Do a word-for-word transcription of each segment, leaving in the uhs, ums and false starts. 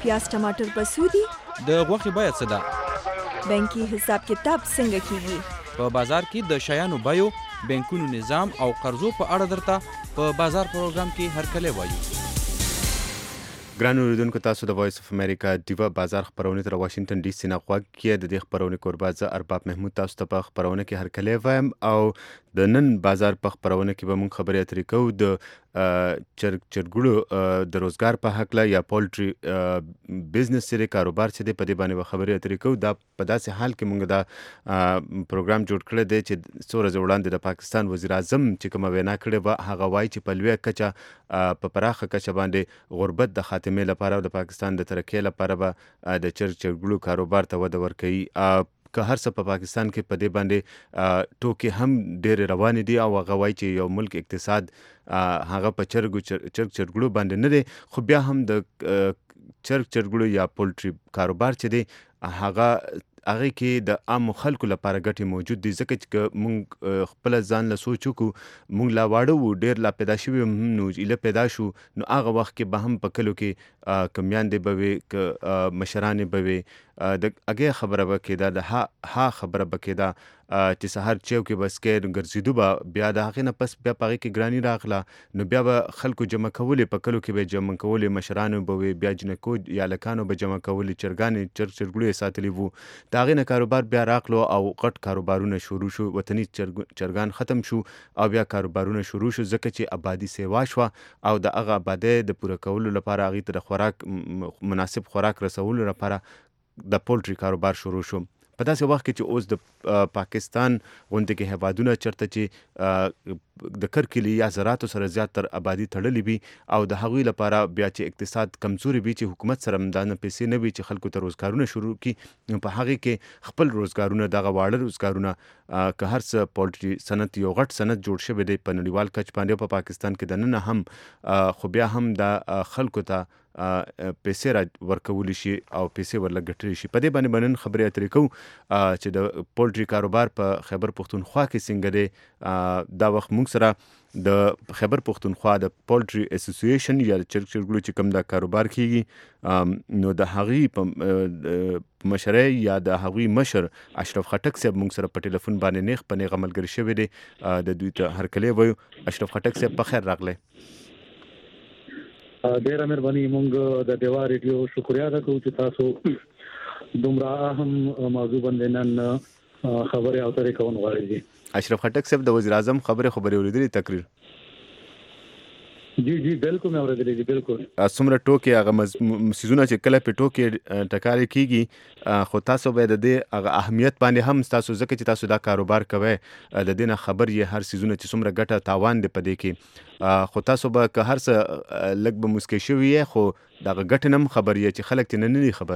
پیاز ټماټر په څو دي؟ د غوښې بیه څه ده؟ بانکي حساب کتاب څنګه کیږي؟ په بازار کې د شیانو بیو، بانکونو نظام او قرضو په اړه درته په بازار پروګرام کې هرکلی وایو. ګران اوریدونکو، تاسو د وایس اف امریکا دیوا بازار خبرونه تر واشنگټن ډي سي نه غوږ کې د دې خبرونه کوربه زه ارباب محمود تاسو ته په خبرونه کې هرکلی وایم او د نن بازار په خبرونه کې به موږ خبرې اترې کوو د چرګ چرګړو د روزګار په هکله یا پولټري بزنس سره کاروبار چې دی په دې باندې به خبرې اترې کوو. دا په داسې حال کې موږ دا پروګرام جوړ کړی دی چې څو ورځې وړاندې د پاکستان وزیر اعظم چې کومه وینا کړې وه هغه وایي چې په لویه کچه په پراخه کچه باندې غربت د خاتمې لپاره او د پاکستان د ترقۍ لپاره به د چرګ چرګړو کاروبار ته وده ورکوي. که هر څه په پاکستان کې په دې باندې ټوکې هم ډېرې روانې دي او هغه وایي چې یو ملک اقتصاد هغه په چرګ چرګ چرګړو باندې نه دی، خو بیا هم د چرګ چرګړو یا پولټري کاروبار چې دی هغه هغه کې د عام خلکو لپاره ګټې موجود دي، ځکه چې مونږ خپل ځان له سوچ وکړو مونږ لا واړه وو، ډېر لا پیدا شوي هم نو ایله پیدا شو، نو هغه وخت کې به هم په کلو کې که میندې به وي که مشرانې به وي د هغې خبره به کېده، د ها ها خبره به کېده چې سهار چیو کې بس کې ګرځېدو به بیا د هغې نه پس بیا په هغې کې ګراني راغله، نو بیا به خلکو جمع کولې، په کلو کې به جمع کولې، مشرانو به وي، بیا جنکو یا هلکانو به جمع کولې، چرګانې چرګ چرګړو یې ساتلي وو. د هغې نه کاروبار بیا راغلو او غټ کاروبارونه شروع شو، وطني چرګان ختم شو او بیا کاروبارونه شروع شو، ځکه چې آبادي سیوا شوه او د هغه آبادۍ د پوره کولو لپاره هغې ته د خوراک مناسب خوراک رسولو لپاره د پولټري کاروبار شروع شو. په داسې وخت کې چې اوس د پاکستان غوندې کې هیوادونه چېرته چې د کرکلي یا زراعتو سره زیات تر آبادي تړلې وي او د هغوی لپاره بیا چې اقتصاد کمزوري وي، چې حکومت سره همدانه پیسې نه وي چې خلکو ته روزګارونه شروع کړي، نو په هغې کې خپل روزګارونه دغه واړه روزګارونه که هر څه پولټري صنعت یو غټ صنعت جوړ شوی دی په نړیوال کچ باندې په پاکستان کې دننه هم، خو بیا هم د خلکو ته پیسې را ورکولی شي او پیسې ورله ګټلی شي. په دې باندې به نن خبرې اترې کوو چې د پولټري کاروبار په خیبر پښتونخوا کې څنګه دی. دا وخت موږ سره د خیبر پښتونخوا د پولټري اسوسییشن یا د چرګ چرګړو چې کوم دا کاروبار کیږي نو د هغوی په مشرۍ یا د هغوی مشر اشرف خټک صاحب موږ سره په ټلیفون باندې نیغ په نیغه ملګري شوی دی، د دوی ته هرکلی وایو. اشرف خټک صاحب په خیر راغلی. ډیره مهرباني، مونږ د دیوا ریډیو شکریا ادا کوو چې تاسو دومره اهم موضوع باندې نن خبرې او ترې کوون غواړئ. اشرف خټک صاحب د وزیر اعظم خبرې خبرې اوریدلې تقریر؟ جی جی بالکل مې اوریدلې دي. بالکل څومره ټوکې هغه سیزونه چې کله په ټوکې ټکارې کیږي، خو تاسو به د دې هغه اهمیت باندې هم تاسو ځکه چې تاسو دا کاروبار کوئ د دې نه خبر یې هر سیزونه چې څومره ګټه تاوان دی په دې کې، خو تاسو به که هر څه لږ به مسکۍ شوي یې خو دغه ګټې نه هم خبر یې چې خلک ترې نه دي خبر.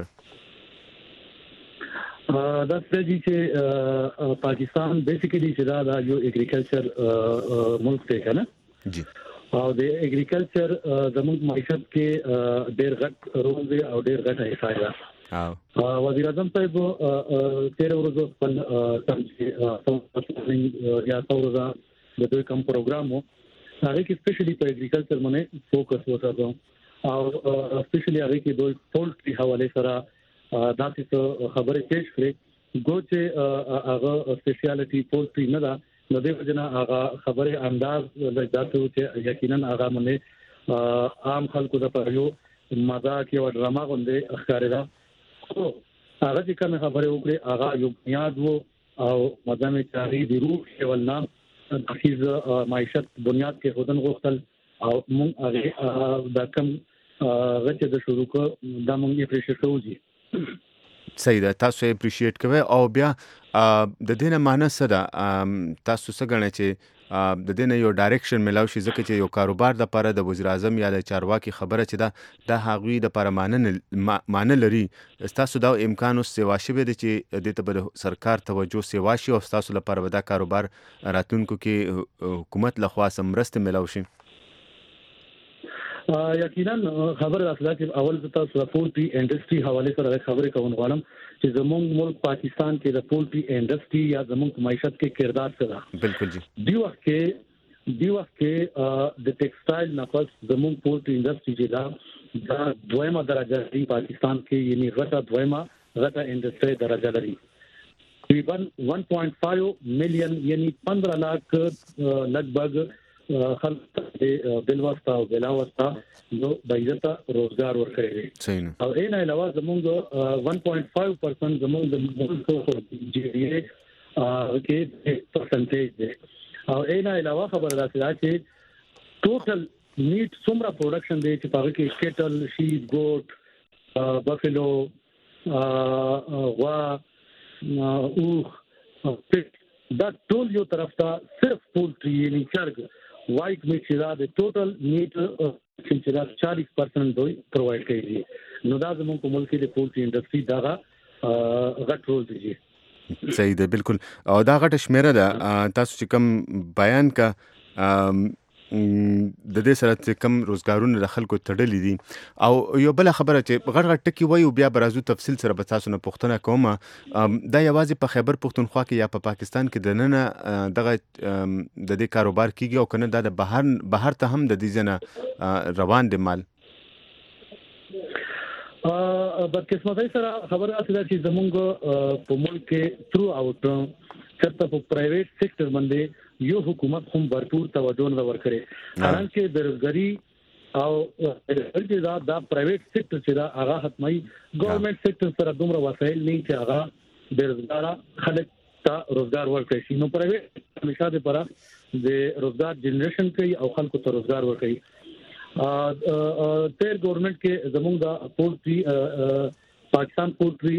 دا څه دي چې پاکستان بیسیکلی چې دا یو اګریکلچر ملک دی که نه، جی، او د اګریکلچر زموږ معیشت کې ډېر غټ رول دی او ډېر غټه حصہ ده. وزیر اعظم صاحب تیره ورځ خپل یا څورزه د دوی کوم پروګرام وو هغه کې سپیشلی په اګریکلچر باندې فوکس وکړو او سپیشلی هغه کې دوی پولټري حواله سره داسې خبرې پیښ کړې ګو چې هغه سپیشلیټي پولټري نه ده، نو دې وجنه هغه خبره انداز لږه چې یقینا هغه باندې عام خلکو د پاره مزاق او ډرامه غوندې ښکارېده. خو هغه چې کوم خبره وکړي هغه یو بنیاد وو او مدامه چاري د روح ولنا د خیز معیشت بنیاد کې خودن غوښتل او موږ هغه د کوم غچې د شروع کو د موږ یې پرېښه کوو. صحیح ده، تاسو یې اپریشیټ کوئ او بیا د دې نه معنی څه ده؟ تاسو څه ګڼئ چې د دې نه یو ډایرکشن ملاو شي، ځکه چې یو کاروبار دپاره د وزیر اعظم یا د چارواکي خبره چې ده دا هغوی دپاره معنی لري. ستاسو دا امکان اوس سیوا شوی دی چې دې ته به د سرکار توجه سیوا شي او ستاسو لپاره به دا کاروبار راتلونکو کې حکومت لخوا څه مرستې ملاو شي؟ یقینا خبر اصله چې اول تاسو د پولټري انډستری حواله سره خبرې کوم غواړم چې زموږ ملک پاکستان کې د پولټري انډستری یا زموږ معیشت کې کردار څه ده. بالکل جی. دی وخت کې دی وخت کې د ټیکسټایل نفس زموږ پولټري انډستری چې دا دا دویمه درجه دی پاکستان کې، یعنی غټه دویمه غټه انډستری درجه لري. تقریبا one point five میلیون یعنی پندرہ لاکھ لګبګ خلک د بلواسطه او بلاواسطه نو دایته روزګار ورکړي. صحیح. او این علاوه زمونږ one point five percent زمونږ د ملک جی ډی اے کې پرسنټیج دی. او این علاوه خبره ده چې ټوټل میټ څومره پروډکشن دی چې پاره کې کیټل، شیپ، ګوټ، بفلو، غوا، اوخ، دا ټول یو طرف ته صرف پولټری یعنی چرګ وایټ میټ چې دا د ټوټل میټ چې دا forty percent دوی پرووایډ کوي. نو دا زموږ په ملک کې د پولټری انډستری دا غټ رول دی. صحیح ده، بالکل. او دا غټه شمیره ده تاسو چې کوم بیان کا د دې سره چې کم روزګارونه د خلکو تړلې دي. او یو بل خبره چې غټ غټ ټکی وایو بیا برازو تفصیل سره به تاسو نه پوښتنه کوم. دا یوازې په خیبر پښتونخوا کې یا په پاکستان کې د نن دغه د دې کاروبار کیږي او کنه دا د بهر بهر ته هم د دې ځنه روان دي مال؟ ا بدقسمتۍ سره خبره اصله چې زمونږ په ملک کې ترو اوټ چرته په پرایویټ سېکټر باندې یو حکومت هم ورپور توجه نه ورکړي. حالانکه بیروزګاری او ورته دا د پرایویټ سېکټر چې دا هغه حتمي ګورنمنت سېکټر سره دومره وسایل نه چې هغه بیروزګار خلک ته روزګار ورکړي. نو پرایویټ همیشه د پره د روزګار جنریشن کوي او خلکو ته روزګار ورکړي. ا تیر ګورنمنت کې زموږ د پولټری پاکستان پولټری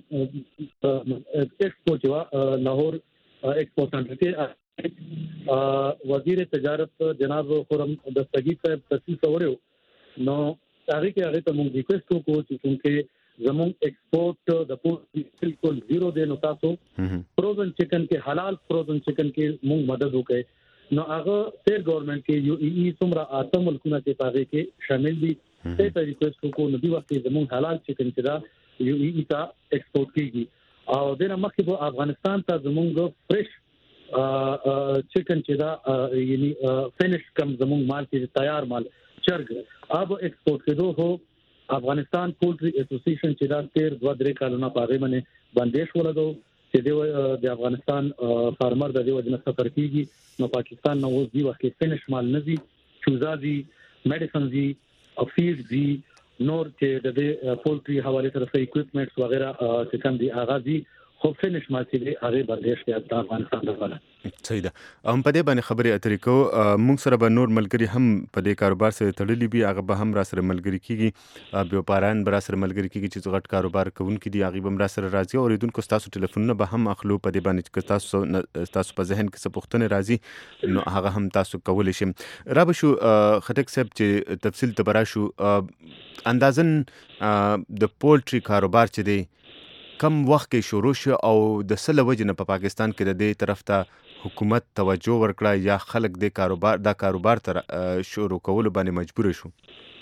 ایکسپو چې لاهور ایکسپو سنټر کې وزیر تجارت جناب خرم دستگی صاحب تاسیس وړو. نو هغه کې هغه ته موږ ریکوست وکړو چې څنګه زموږ ایکسپورټ د پولټری بالکل زیرو دی، نو تاسو فروزن چکن کې حلال فروزن چکن کې موږ مدد وکړي. نو هغه تیر ګورنمنت کې یو ای څومره اته ملکونه چې پاره کې شامل دي ته ته ریکوست وکړو. نو دی وخت زموږ حلال چکن چې دا یو ای ته ایکسپورټ کیږي. او د مخکې په افغانستان ته زموږ فریش چکن چې دا یعنی فینش کم زموږ مال چې تیار مال چرګ اب ایکسپورټ کېدو هو افغانستان پولټری اسوسییشن چې دا تیر دوه درې کالونه پاره باندې بندیش ولګو چې د افغانستان فارمر د دې وجنه سفر کیږي. نو پاکستان نو اوس دی وخت فینش مال نزي چوزازي میډیسن دي او فیډ دي نور چې د پولټری حواله سره اکوئپمنټس وغیرہ چې کوم دي اغازي خو فینش مال چې هغه برداشت کوي د افغانستان لپاره. صحیح ده. هم په دې باندې خبرې اترې کو موږ سره به نور ملګری هم په دې کاروبار سره تړلي وي، هغه به هم را سره ملګری کیږي، بیوپاران به را سره ملګری کیږي چې غټ کاروبار کوونکي دي هغه به هم را سره راځي. اوریدونکو تاسو ټلیفونونه به هم اخلو په دې باندې چې تاسو تاسو په ذهن کې څه پوښتنه راځي نو هغه هم تاسو کولی شئ. را به شو خټک صاحب چې تفصیل ته برا شو اندازن د پولټری کاروبار چې دی کم وخت کې شروع شو او د سله وجنه په پاکستان کې د دې طرف ته حکومت توجه ورکړه یا خلک د کاروبار دا کاروبار تر شروع کول باندې مجبور شو؟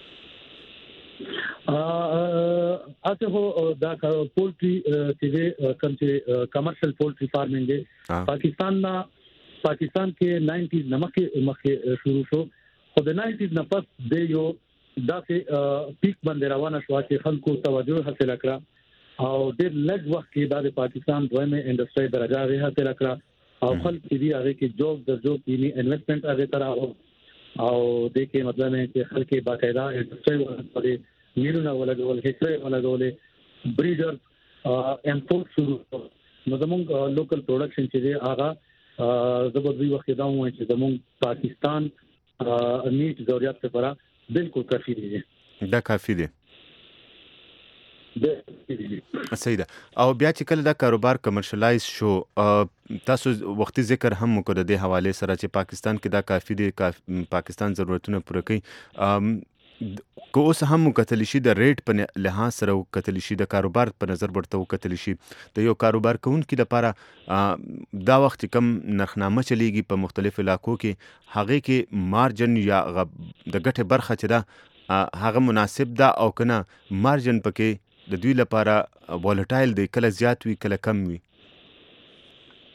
ا اته هو دا پولټری چې کوم چې کمرشل پولټری فارمینګ دی پاکستان نا پاکستان کې ناینټیز نمکه مخه شروع شو. خو د ناینټیز نه پس د یو داسې پیک باندې روانه شو چې خلکو توجه حاصل کړه او ډېر لږ وخت کې د پاکستان دویمه انډستری درجه غوښه حاصل کړه او خلک دې هغه کې جوب د جوب یعنی انویسټمنټ هغه تر او د کې مطلب نه چې خلک باقاعده انډستری ورته میلیونه ولګول هیڅ ولګول بریډر امپورټ شروع. نو زموږ لوکل پروډکشن چې دی هغه زبردوی وخت دا وایي چې زموږ پاکستان میټ ضرورت لپاره بالکل کافي دی. دا کافي دی. صحیح ده. او بیا چې کله دا کاروبار کمرشلایز شو تاسو وختي ذکر هم وکړ د دې حواله سره چې پاکستان کې دا کافي دی، پاکستان ضرورتونه پوره کوي. که اوس هم کتل شي د ریټ په لحاظ سره کتل شي د کاروبار په نظر ورته کتل شي د یو کاروبار کوونکي لپاره دا وخت کم نرخنامه چلیږي په مختلف علاقو کې هغه کې مارجن یا د ګټه برخه چې دا هغه مناسب ده او کنه مارجن پکې د دوی لپاره ولټایل دی کله زیات وي کله کم وي؟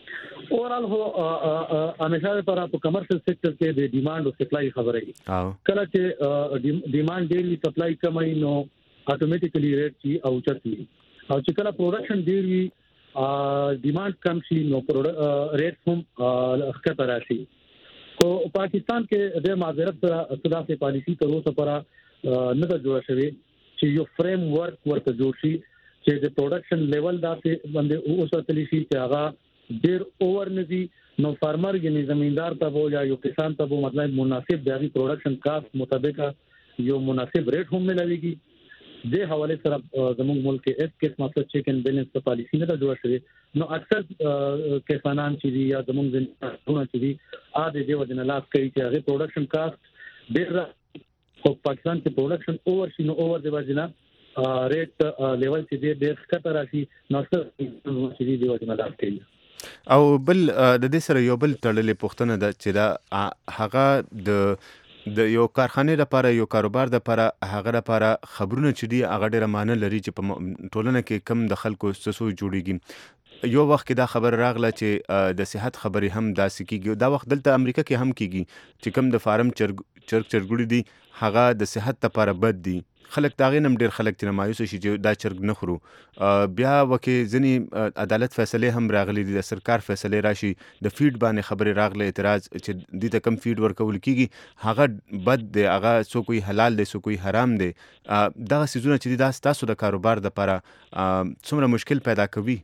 اورال هو همیشه لپاره په کمرشل سېکټر کې د ډیماند او سپلای خبره ای کله چې ډیماند ډیر سپلای کم وي نو اتوماتیکلی ریټ چی او چتي او چې کله پروډکشن ډیر وي ډیماند کم شي نو ریټ هم ښکته راشي. او پاکستان کې د معذرت سره صداسه پالیسی تر اوسه پر نه د جوړ شوی چې یو فریم ورک ورته جوړ شي چې د پروډکشن لیول داسې باندې اوسه تلی شي چې هغه ډیر اوور نزي نو فارمر یعنی زمیندار ته وو یا یو کسان ته وو مطلب مناسب دی پروډکشن کاست مطابق یو مناسب ریټ هم ملويږي. د حواله سره زموږ ملک کې اس کیس مطلب چیک اینڈ بیلنس په پالیسی نه جوړ شوی نو اکثر کسانان چې دی یا زموږ زمونه چې دی ا د دې وجنه لاس کوي چې هغه پروډکشن کاست ډیر خو پاکستان کې پروډکشن اوور شي نو اوور دی وجنه ریټ لیول چې دی ډیر ښکته راشي نو څه چې دی وجنه لاس کوي. او بل د دې سره یو بل تړلې پوښتنه ده چې دا هغه د د یو کارخانه لپاره یو کاروبار لپاره هغه لپاره خبرونه چې دی هغه ډیره معنی لري چې په ټولنه کې کم د خلکو سسو جوړیږي. یو وخت کې دا خبر راغله چې د صحت خبرې هم داسې کیږي دا وخت دلته امریکا کې هم کیږي چې کم د فارم چرګ چرګ چرګوړي دي هغه د صحت لپاره بد دي خلک داغې نم ډیر خلک چې مایوس شي چې دا چرګ نه خورو. بیا وکه ځنی عدالت فیصله هم راغلي دي د سرکار فیصله راشي د فیډ باندې خبره راغله اعتراض چې د ته کم فیډ ورکول کیږي هغه بد دی هغه سو کوئی حلال دی سو کوئی حرام دی. دغه سيزونه چې دا تاسو د کاروبار د لپاره څومره مشکل پیدا کوي.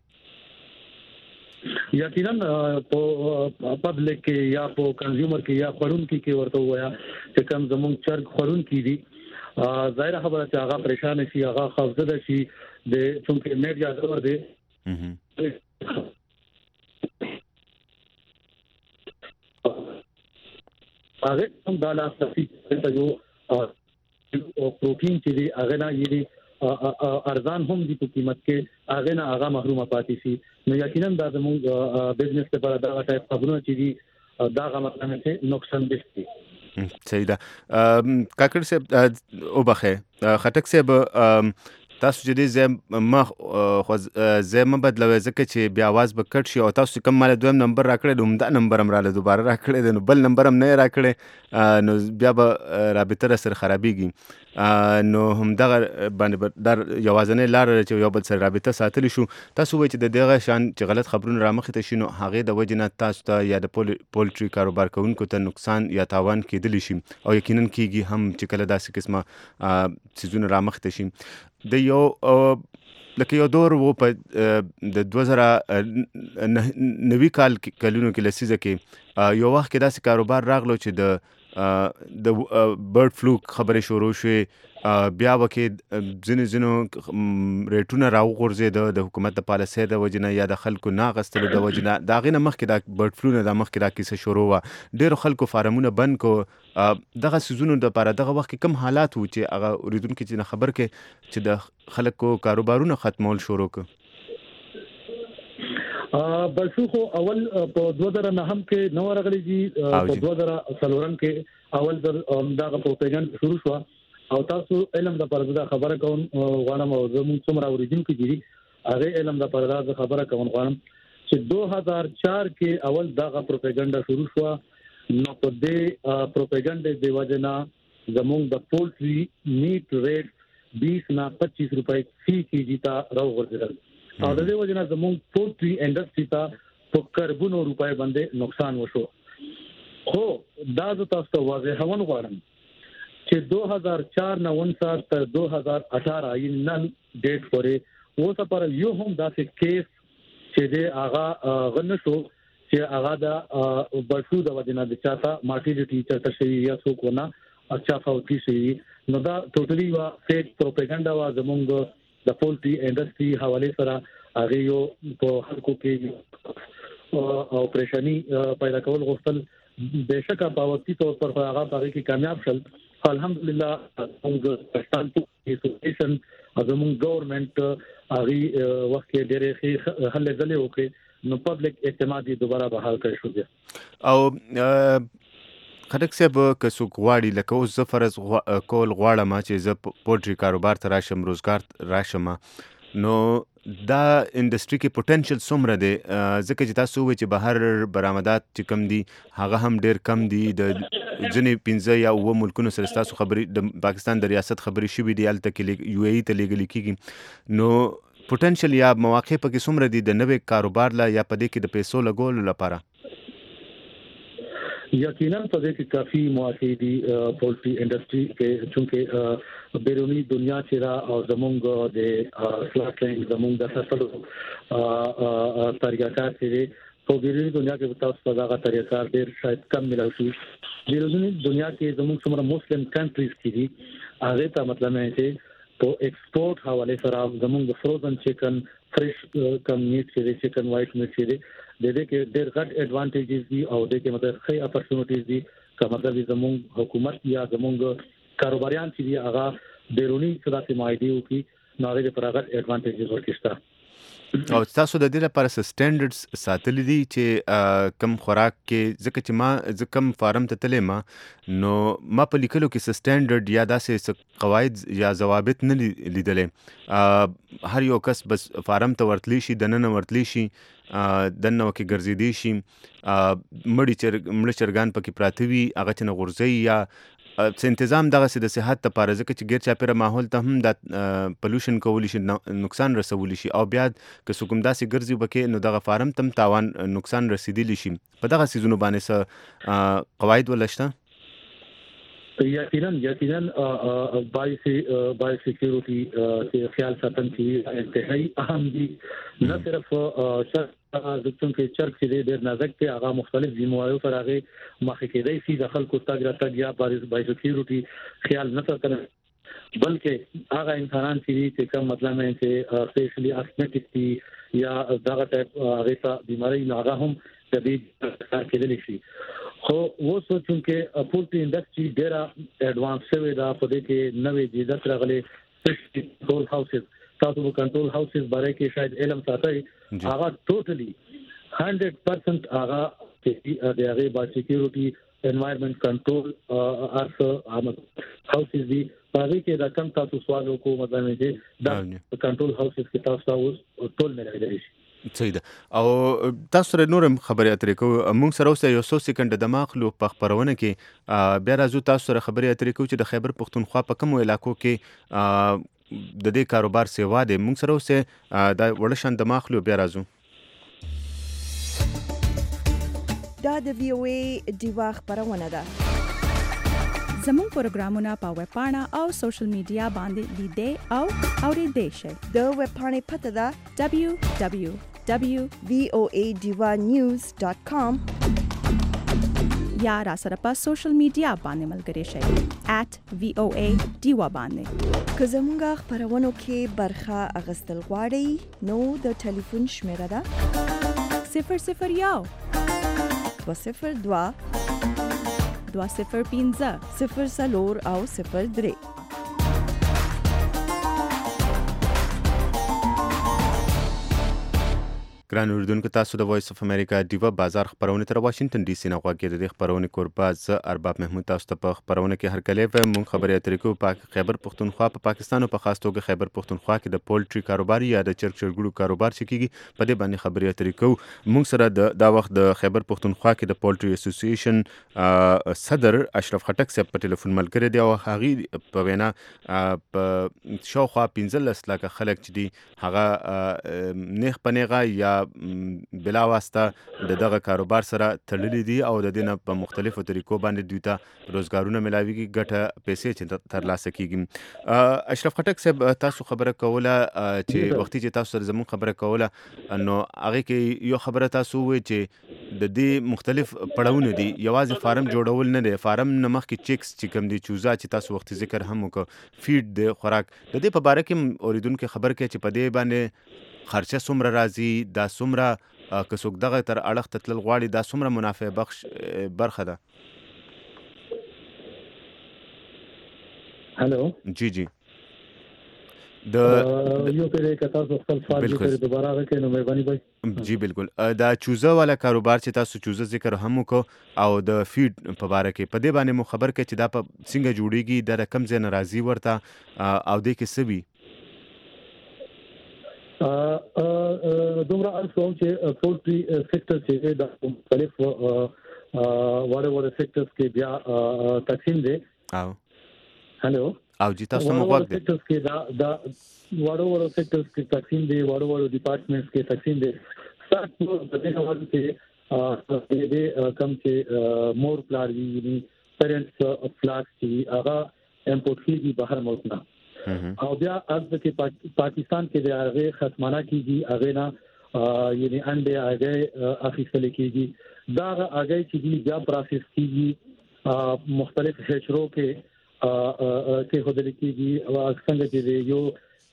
یقینا په پبلک کې یا په کنزیومر کې یا خورون کې کې ورته وایا چې کم زموږ چرګ خورون کې دي ظاهر خبره چې هغه پریشان شي هغه خوفزده شي د څومره میډیا زور دی هغه هم د لاسفي ته یو پروتین چې دی هغه نه یې ارزان هم دي په قیمت کې هغه نه هغه محروم پاتې شي نو یقینا دا زموږ بزنس لپاره دا ټایپ خبرونه چې دي دا غو مطلب څه نقصان دي. صحیح ده. کاکړ صاحب او بخې خټک صاحب تاسو چې دې زم ما خو زم بدلوي ځکه چې بیا आवाज به کټ شي او تاسو کوم مال دویم نمبر راکړې دوم دا نمبر هم رااله دوباره راکړې نو بل نمبر هم نه راکړې نو بیا به رابطه سره خرابېږي نو هم دغه باندې در یوازنې لار چې یو بل سره رابطه ساتلی شو. تاسو وایي چې د دغه شان چې غلط خبرونه رامخې ته شي نو هغه د وجنه تاسو ته یا د پولټري کاروبار کوونکو ته نقصان یا تاوان کېدلی شي او یقینا کېږي هم چې کله داسې قسمه سيزونه رامخې ته شي. د یو لکه یو دور وو په د دوه زره نوي کال کلونو کې لسیزه کې یو وخت کې داسې کاروبار راغلو چې د د برډ فلو خبرې شروع شوې بیا وکې ځینې ځینو ریټونه راوغورځېده د حکومت د پالیسۍ د وجې نه یا د خلکو ناغستلو د وجې نه د هغې نه مخکې دا برډ فلو نه دا مخکې دا کیسه شروع وه ډېرو خلکو فارمونه بند کړو دغه سیزونو دپاره دغه وخت کې کم حالات و چې هغه اورېدونکي چې نه خبر کړي چې د خلکو کاروبارونه ختمول شروع کړو. بلشو خو اول په دوه زره نه هم کې نو راغلي دي په دوه زره څلورم کې اول دا پروپاګاندا شروع شو او تاسو علم د پرده خبره کوم غواړم او زموږ څومره اوریدونکو دي هغه علم د پرده خبره کوم غواړم چې دوه هزار چار کې اول دا پروپاګاندا شروع شو نو په دې پروپاګاندا دی وجنا زموږ د پولټري میټ ریټ بیس نه پچیس روپۍ فی کیجی تا راو ورغل او د دې وجنه زموږ پولټري انډستری ته په کربونو روپۍ باندې نقصان وشو. خو دا د تاسو ته واضحون غواړم چې دوه هزار چار نه ونسات تر دوه هزار اٹھارہ یې نن ډیټ پورې اوسه پر یو هم داسې کیس چې د هغه غن شو چې هغه د برسو د وجنه د چاته مارټیلیټي چرته شي یا څوک ونه اچھا فوتی شي نو دا ټوټلی وا فیک پروپاګاندا وا زموږ د پولټري انډستری حواله سره هغه یو په خلکو کې او پریشانی پیدا کول غوښتل بهشکه په وقتی تور پر هغه هغه کې کامیاب شول. الحمدلله موږ پاکستان ته ایسوسییشن زموږ ګورنمنت هغه وخت کې ډېرې حل ځلې وکړي نو پبلک اعتماد دوباره بحال کړی شو. او خټک صاحب که څوک غواړي لکه اوس زه فرض کول غواړم چې زه پولټري کاروبار ته راشم روزګار راشم نو دا انډستری کې پوتنشل څومره دی ځکه چې تاسو وایي چې بهر برآمدات چې کم دي هغه هم ډیر کم دي د ځینې پنځه یا اووه ملکونو سره ستاسو خبرې د پاکستان د ریاست خبرې شوي دي هلته کې یو اي ته لیږلي کېږي نو پوتنشل یا مواقع پکې څومره دي د نوې کاروبار لا یا په دې کې د پیسو لګولو لپاره یقینا په دې کې کافي مواقع دي پولټري انډستری کې چونکه بیرونی دنیا چې را او زمونږ د سلاټینګ زمونږ د سفر طریقکار چې په بیرونی دنیا کې تاسو په دغه طریقکار ډیر شاید کم ملو شي بیرونی دنیا کې زمونږ څومره مسلم کنټریز کې دي هغه ته مطلب نه چې په ایکسپورټ حواله سره زمونږ فروزن چکن فریش کم میټ چې چکن وایټ میټ چې د دې کې ډېر غټ اډوانټیجز دي او د دې مطلب ښه اپورچونټیز دي کوم مطلب زموږ حکومت یا زموږ کاروباریان چې دي هغه بیرونی صداقت معاهده کوي نو هغه پر هغه اډوانټیجز ورکشته او تاسو د دې لپاره سټانډرډز ساتلي دي چې کم خوراک کې ځکه چې ما ځکه کم فارم ته تلې ما نو ما په لیکلو کې سټانډرډ یا داسې قواعد یا ضوابط نه لیدلې هر یو کس بس فارم ته ورتلی شي دننه ورتلی شي دنه وکي ګرځېدي شي مړی چر مړ چرګان پکې پراته وي هغه چې نه غورځي یا تنظیم دغه سي د صحت لپاره ځکه چې غیر چاپیره ماحول ته هم د پولوشن کولی شي نقصان رسولی شي او بیا که څوک داسې ګرځي وکي نو دغه فارم تم تاوان نقصان رسیدلی شي په دغه سيزونو باندې څه قواعد ولشته یقینا یقینا بای سی بای سکیورټي چې خیال ساتل چې انتهایی اهم دي نه صرف ځکه چې چرګ چې ډېر نازک دی هغه مختلف ذمہوارو سره هغه مخکې کېدای شي د خلکو تاګ را تاګ یا بای سکیورټي خیال نه ساتل بلکې هغه انسانان چې کوم مطلب نه چې سپیشلی اسمټیک دي یا دغه ټایپ هغه ته بيماري نه هغه هم د دې کار کېدلی شي خو وسو چې پولټري انډستری ډیره اډوانس شوی دا په دې کې نوې جدت راغلي کنټرول هاوسز تاسو په کنټرول هاوسز باره کې شاید علم ساتي هغه ټوټلی one hundred percent هغه چې د هغه با سکیورټي انوایرنمنت کنټرول ارسه هاوسز دي په دې کې دا کم تاسو سوال وکړو مطلب چې دا کنټرول هاوسز کې تاسو اوس ټول نه لري صحیح ده او تاسو سره نورم خبرې اترې کوو موږ سره اوس یو څو سکند د ماخلو په خبرونه کې بیا راځو تاسو سره خبرې اترې کوو چې د خیبر پښتونخوا په کومو علاقو کې د دې کاروبار سیوا دی موږ سره اوس د ورشن د ماخلو بیا راځو دا د وی او ای دیوا خبرونه ده زموږ پروګرامونه په ویب پاڼه او سوشل میډیا باندې لیدې او اورېدې شئ د ویب پاڼې پته ده دبليو دبليو دبليو وی او ای دیوا نیوز ډاٹ کام یا را سره په سوشل میډیا باندې ملګری شئ ایٹ وی او ای دیوا باندې که زموږ خبرونو کې برخه اغستل غواړئ نو د ټلیفون شمیره ده صفر صفر یو دو صفر دوا دوا صفر پنځه صفر څلور او صفر درې ګران اوریدونکو تاسو د وایس اف امریکا دیوا بازار خبرونه تر واشنگټن ډي سي نه غواړئ د دې خبرونه کوربه ز ارباب محمود تاسو ته په خبرونه کې هر کله و مون خبرې اترې کو په خیبر پښتونخوا په پاکستان او په خاص توګه خیبر پښتونخوا کې د پولټري کاروبار یا د چرګ چرګړو کاروبار چې کیږي په دې باندې خبرې اترې کو مون سره د دا وخت د خیبر پښتونخوا کې د پولټري اسوسییشن صدر اشرف خټک صاحب په ټلیفون ملګری دی او هغه په وینا په شاوخوا پنځلس لکه خلک چې دي هغه نیغ پنیغه یا بلا واسطه د دغه کاروبار سره تړلې دي او د دینه په مختلفو طریقو باندې دوی ته روزګارونه ملاويږي ګټه پیسې چې ترلاسه کیږي اشرف خټک صاحب تاسو خبره کوله چې وختي چې تاسو سره زموږ خبره کوله نو هغه کې یو خبره تاسو وې چې د دې مختلف پړاوونه دي یوازې فارم جوړول نه دي فارم نمخ کې چیکس چې کوم دي چوزا چې تاسو وخت ذکر هم وکړ فیډ د خوراک د دې په باره کې اوریدونکو خبر کې چې په دې باندې خرچه څومره راځي دا څومره که څوک دغه تر اړخ ته تلل غواړي دا څومره منافع بخش برخه ده هلو جی جی د یو پیری کتا څو خپل سوال یې دوباره راکې نو مهرباني وای جی بالکل دا چوزه والا کاروبار چې تاسو چوزه ذکر هم وکړو او د فیډ په باره کې په دې باندې مو خبر کې چې دا په څنګه جوړیږي د کم ځای ناراضي ورته او د کې سوي دومره ارڅو چې پولټري سېکټر چې د مختلف وړ وړ سېکټرز کې بیا تقسیم دي او هلو او جی تاسو مو وخت دي سېکټرز کې دا دا وړ وړ سېکټرز کې تقسیم دي وړ وړ ډپارټمنټس کې تقسیم دي تاسو د دې حواله کې دې کم چې مور پلار وی پیرنټس فلاګ چې هغه امپورټ کیږي بهر ملک نه او بیا از کې پاکستان کې د هغه ختمانه کیږي هغه نه یعنی انډه هغه اخیستل کیږي دا هغه چې بیا پروسس کیږي مختلف حشرو کې کې هدل کیږي او څنګه چې یو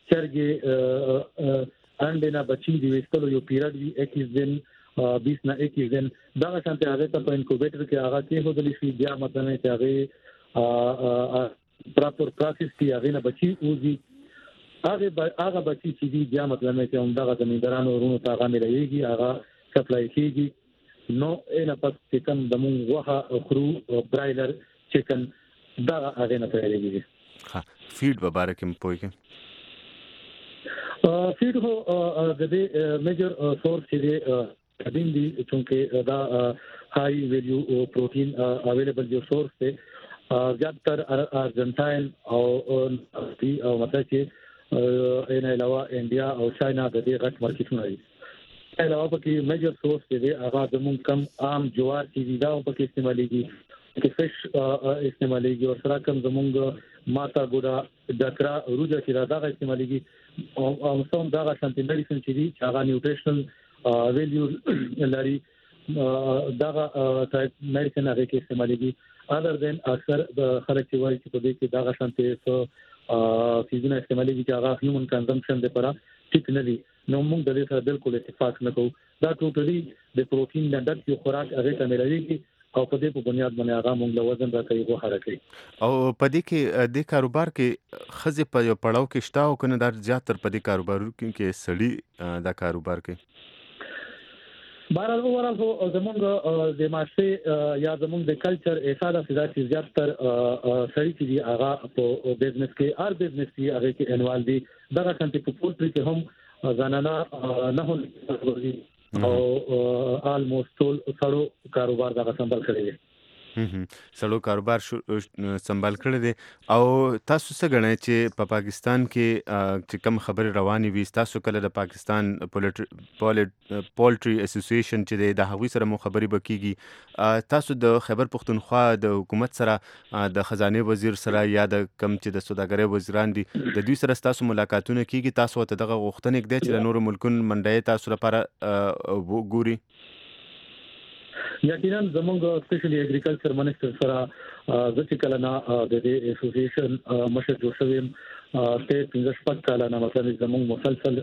چرګ انډه نه بچي دی وستلو یو پیریډ وی اکیس دن بیس نه اکیس دن دا څنګه هغه ته په انکوبیټر کې هغه کې هدل شي بیا مطلب چې هغه پراپر پروسس کی هغه نه بچي اوزي هغه هغه بچي چې دی بیا مطلب چې هم دغه زمیندارانو ورونو ته هغه ملایږي هغه سپلای کیږي نو اله پس چکن دمو وها خرو برایلر چکن دا هغه نه پیلېږي ها فیډ مبارک هم پوي فیډ هو د دې میجر سورس چې کډین دي چې دا هاي ویلیو پروتین اویلیبل جو سورس دی زیاتر ارجنټاین او او مطلب چې ان علاوه انډیا او چاینا د دې غټ مارکیټونه دي علاوه پکې میجر سورس دی هغه د مونږ کم عام جوار چې دا پکې استعمالېږي کې فش استعمالېږي او سره کم زمونږ ماتا ګوډا ډکرا روجا چې دا استعمالېږي او او څوم دا شانتي میډیسن چې دي هغه نیوټریشنل ویلیو لري دا ټایپ میډیسن هغه کې استعمالېږي other than اکثر د خلک چې وایي چې په دې کې دا شانتي څو فیزونه استعمالېږي چې هغه هیومن کنزمپشن لپاره ټیک نه دي نو موږ د دې سره بالکل اتفاق نه کوو دا ټوټلي د پروتین د ډک یو خوراک هغه ته ملایږي او په دې په بنیاد باندې هغه موږ له وزن راکړي غو حرکت او په دې کې د کاروبار کې خزه په یو پړاو کې شته او کنه د زیاتره په دې کاروبارو کې سړي د کاروبار کې بهرحال اورال هو زمونږ د ماشه یا زمونږ د کلچر احساس سره چې زیاتر سړي چې هغه په بزنس کې ار بزنس کې هغه کې انوال دي دا څنګه په پولټري کې هم زنانه نه هم او آلموست ټول سړو کاروبار دا سمبال کړی دی سړو کاروبار سمبال کړی دی او تاسو څه غواړئ چې په پاکستان کې چې کوم خبري رواني وي تاسو کله د پاکستان پولټري اسوسییشن چې د هغوی سره مو خبري بکیږي تاسو د خیبر پختونخوا د حکومت سره د خزانه وزیر سره یا د کم چې د سوداګرۍ وزیران دي د دوی سره تاسو ملاقاتونه کیږي تاسو ته دغه غوښتنه کړئ چې د نورو ملکونو منډه تاسو لپاره وګوري یقینا زموږ سپیشلی اګریکلچر منسٹر سره د چې کله نه د دې اسوسییشن مشر جوړ شویم ته پنځه شپږ کاله نه مثلا زموږ مسلسل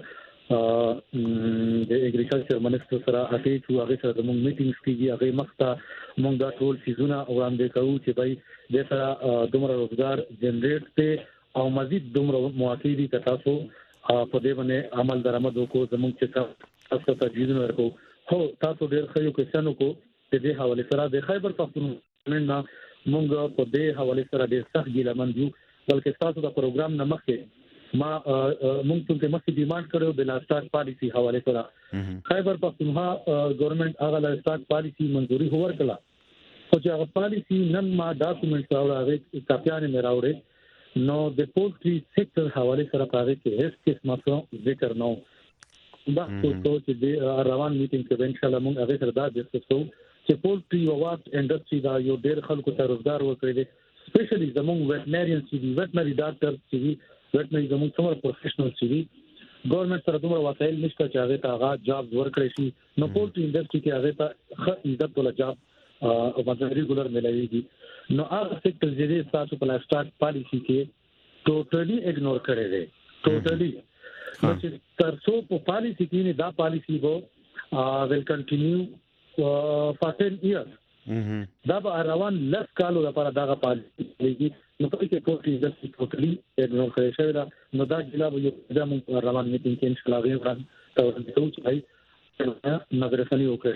د اګریکلچر منسٹر سره هغه چې هغه سره زموږ میټینګز کیږي هغه مخته موږ دا ټول چیزونه وړاندې کوو چې بای د سره دومره روزګار جنریټ ته او مزید دومره مواقع دي چې تاسو په دې باندې عمل درآمد وکړو زموږ چې تاسو ته تجویز ورکو هو تاسو ډېر ښه یو کوېشن وکړو د دې حواله سره د خیبر پختونخوا نه موږ په دې حواله سره ډېر سخت ګیلمن یو بلکې تاسو د پروګرام نه مخکې ما موږ څنګه مخکې ډیماند کړو د لاستاک پالیسی حواله سره خیبر پختونخوا ګورنمنت هغه لاستاک پالیسی منځوري هور کړه خو چې هغه پالیسی نن ما ډاکومېنټ راوړل کاپیانه مې راوړل نو د پولټري سېکټر حواله سره پاره کې هیڅ قسمه څه ذکر نه دا څه چې د روان میټینګ کې ان شاء الله موږ هغه سره دا ډسکس کوو چې پولټري او واټ انډستری دا یو ډېر خلکو ته روزګار ورکړي دي سپیشلی زموږ ویټنریان چې دي ویټنری ډاکټر چې دي ویټنری زموږ څومره پروفیشنل چې دي ګورنمنت سره دومره وسایل نشته چې هغه ته هغه جاب ورکړي شي نو پولټري انډستری کې هغه ته ښه عزت ولا جاب او باندې ریګولر ملایږي نو هغه سېکټر چې دي تاسو په لاستاک پالیسی کې ټوټلی اګنور کړی دی ټوټلی چې تر څو په پالیسی کې نه دا پالیسی وو ویل کنټینیو for ten years دا به روان لس کالو لپاره دا پالیسی دی نو په کې پورټي د ټوټلی اګنور کړی شوی دا نو دا جلا به یو د روان میټینګ کې ان شاء الله غوړم ته ورته چې نظر ثاني وکړي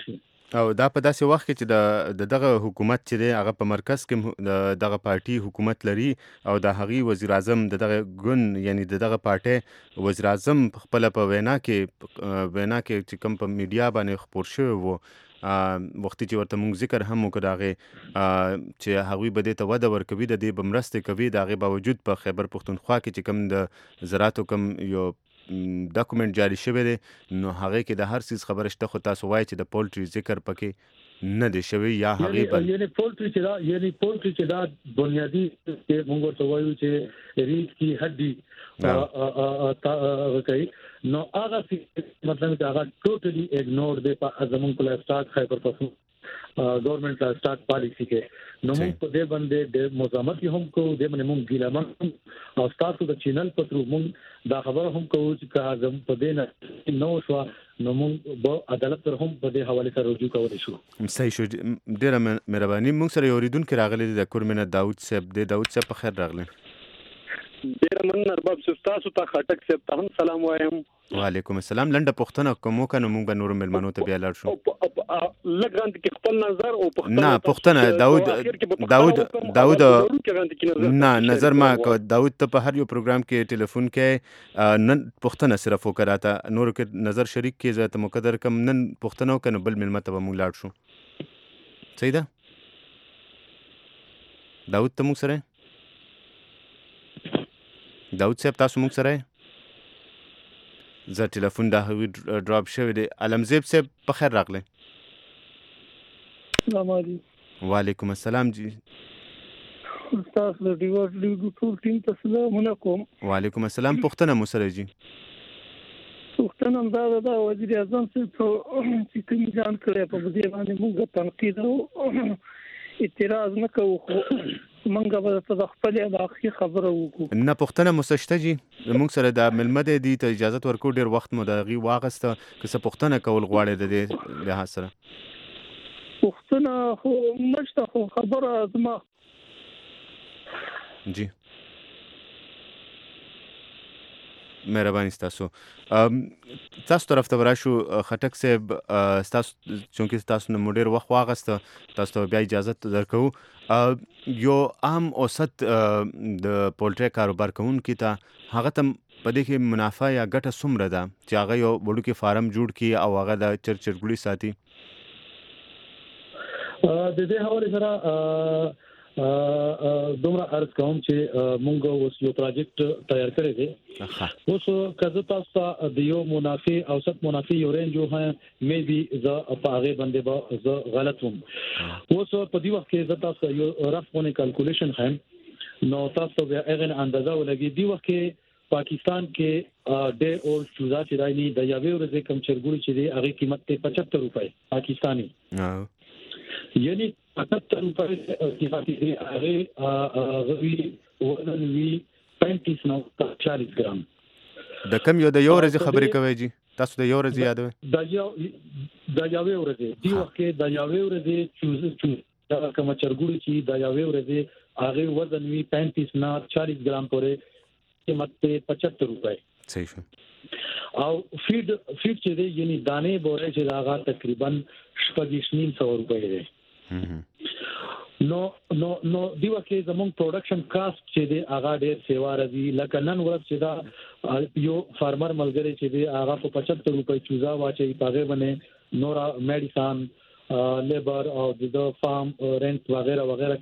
او دا په داسې وخت کې چې د دغه حکومت چې دی هغه په مرکز کې دغه پارټي حکومت لري او د هغې وزیر اعظم د دغه ګوند یعنی د دغه پارټۍ وزیر اعظم خپله په وینا کې وینا کې چې کوم په میډیا باندې خپور شوی و وختي چې ورته موږ ذکر هم وکړ د هغې چې هغوی به دې ته وده ورکوي د دې به مرستې کوي د هغې باوجود په خیبر پښتونخوا کې چې کوم د زراعتو کوم یو ډاکومنټ جاری شوی دی نو هغې کې د هر څیز خبره شته خو تاسو وایي چې د پولټري ذکر پکې نه دی شوی یا هغې بل یعنی پولټري چې دا یعنی پولټري چې دا بنیادی چې موږ ورته وایو چې ریډ کی هډي کوي نو هغه مطلب دا هغه ټوټلی اګنور دی په زمون په سٹارټ خیبر پښتونخوا گورنمنٹ لا سٹارټ پالیسی کې نو موږ په دې باندې د مزامت هم کو د باندې موږ ګیلمن او تاسو د چینل په تر موږ دا خبره هم کوو چې اعظم په دې نه نو شو نو موږ په عدالت تر هم په دې حواله سره رجوع کولای شو. صحیح شو ډیره مهرباني. موږ سره اوریدونکو راغلي د کورمنه داوود صاحب د داوود صاحب په خیر راغلی. ډیره من ارباب تاسو ته خټک صاحب ته هم سلام وایم. وعلیکم السلام. لنډه پوښتنه کوم کنه موږ به نور ملمنو ته بیا لاړ شو. لګاند کې خپل نظر او پښتنه نه پښتنه داوود داوود داوود نه نظر ما کو داوود ته په هر یو پروګرام کې ټلیفون کې نن پښتنه صرف وکړاته نور کې نظر شریک کې زه ته مقدر کم نن پښتنه کنه بل ملمت به موږ لاړ شو. صحیح ده داوود ته موږ سره داوود صاحب تاسو موږ سره زه ټلیفون دا هوی ډراپ شوی دی. علمزیب صاحب په خیر راغلی. السلام علیکم. وعلیکم السلام جی. تاسو د ډیوډ لیګو ټول ټیم ته سلام علیکم. وعلیکم السلام. پښتنه مو سره جی. پښتنه دا د وزیر اعظم څخه چې کوم ځان کړی په دې باندې موږ تنقید او اعتراض نه کوو خو منګه به د خپل علاقې خبره وکړو. نه پښتنه مسشته جی موږ سره د ملمد دی ته اجازه ورکو ډیر وخت مو د غي واغسته که څه پښتنه کول غواړي د دې له سره پښتنه خو نشته خو خبره زما جی مهرباني تاسو تاسو طرف ته راشو خټک صاحب تاسو چونکه تاسو نو ډیر وخت واغسته تاسو ته بیا اجازه درکو. یو عام اوسط د پولټری کاروبار کوونکي ته هغه ته په دې کې منافع یا ګټه څومره ده چې هغه یو وړوکی فارم جوړ کړي او هغه د چرچرګړي ساتي. د دې حواله سره دومره ارز کوم چې مونږ اوس یو پروجیکټ تیار کړی دی. اوس کزه تاسو د یو منافع اوسط منافع یو رینج وه مې بي ز په هغه باندې به ز غلط وم. اوس په دې وخت کې ز تاسو یو رفونه کیلکولیشن هم نو تاسو بیا هغه اندازه ولګي دی وخت کې پاکستان کې ډې اول چوزا چې راځي د یوې ورځې کم چرګوړي چې دی هغه قیمت ته پچهتر روپۍ پاکستانی یعنی پچهتر روپۍ صفاتي دی هغه غوي وزن وی پینتیس نو چالیس ګرام. د کم یو د یو ورځې خبرې کوي جی تاسو د یو ورځې یادوي د یو د یوې ورځې دی وخت کې د یوې ورځې چوز چوز دا کوم چرګوړي چې د یوې ورځې هغه وزن وی پینتیس نه چالیس ګرام پورې قیمت ته پچهتر روپۍ. صحیح شو. او فیډ فیډ چې دی یعنی دانې بورې چې هغه تقریبا شپږ نیم سو روپۍ دی. نو نو نو دیو کې زموږ پروډکشن کاست چې دی هغه ډېر سیوا راځي لکه نن ورځ چې دا یو فارمر ملګری چې دی هغه په پچهتر روپۍ چوزا واچي پاغه باندې نورا میډیسن لیبر او د فارم رنٹ وغیرہ وغیرہ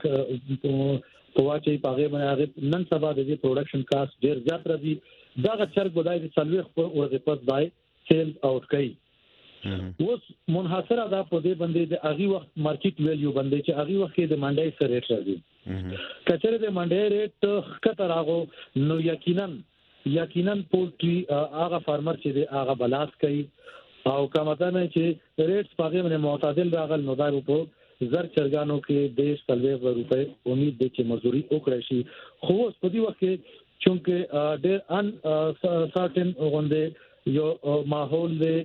په واچي پاغه باندې هغه نن سبا د پروډکشن کاست ډېر زیات راځي. دا چرګ بدای د سلوي خو ورته پس دای سیل اوټ کوي. اوس منحصره دا په دې باندې د اغي وخت مارکیټ ویلیو باندې چې اغي وخت د منډای سره ریټ راځي. کچره د منډای ریټ کته راغو نو یقینا یقینا پولټری هغه فارمر چې د هغه بلاس کوي او کومه نه چې ریټ په هغه باندې معتدل راغل نو دا په زر چرګانو کې د سلوي روپے امید ده چې مزوري وکړي شي. خو په دې وخت کې چونکه ډېر ان سارټن غونډه یو ماحول دی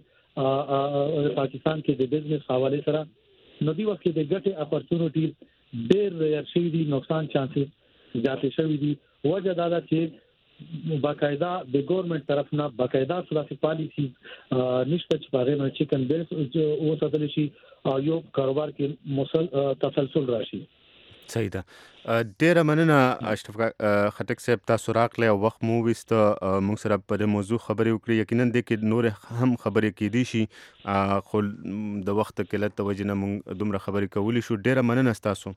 پاکستان کې د بزنس حواله سره نو دی وخت د ګټه اپورتونټیز ډېر ریئر شي دي نقصان چانسز زیات شوی دي. وجه دا ده چې باقاعده د ګورنمنت طرف نه باقاعده سلاسي پالیسی نشته چې باغې نه چیکن بیس او ساتل شي او یو کاروبار کې مسل تسلسل راشي. صحیح ده. ډیره مننه اشرف خټک صاحب، تاسو راغلی او وخت مو وست موږ سره په دې موضوع خبرې وکړې. یقینا د کې نور هم خبرې کېدې شي خو د وخت قلت د وجې نه موږ دومره خبرې کولی شو. ډیره مننه تاسو.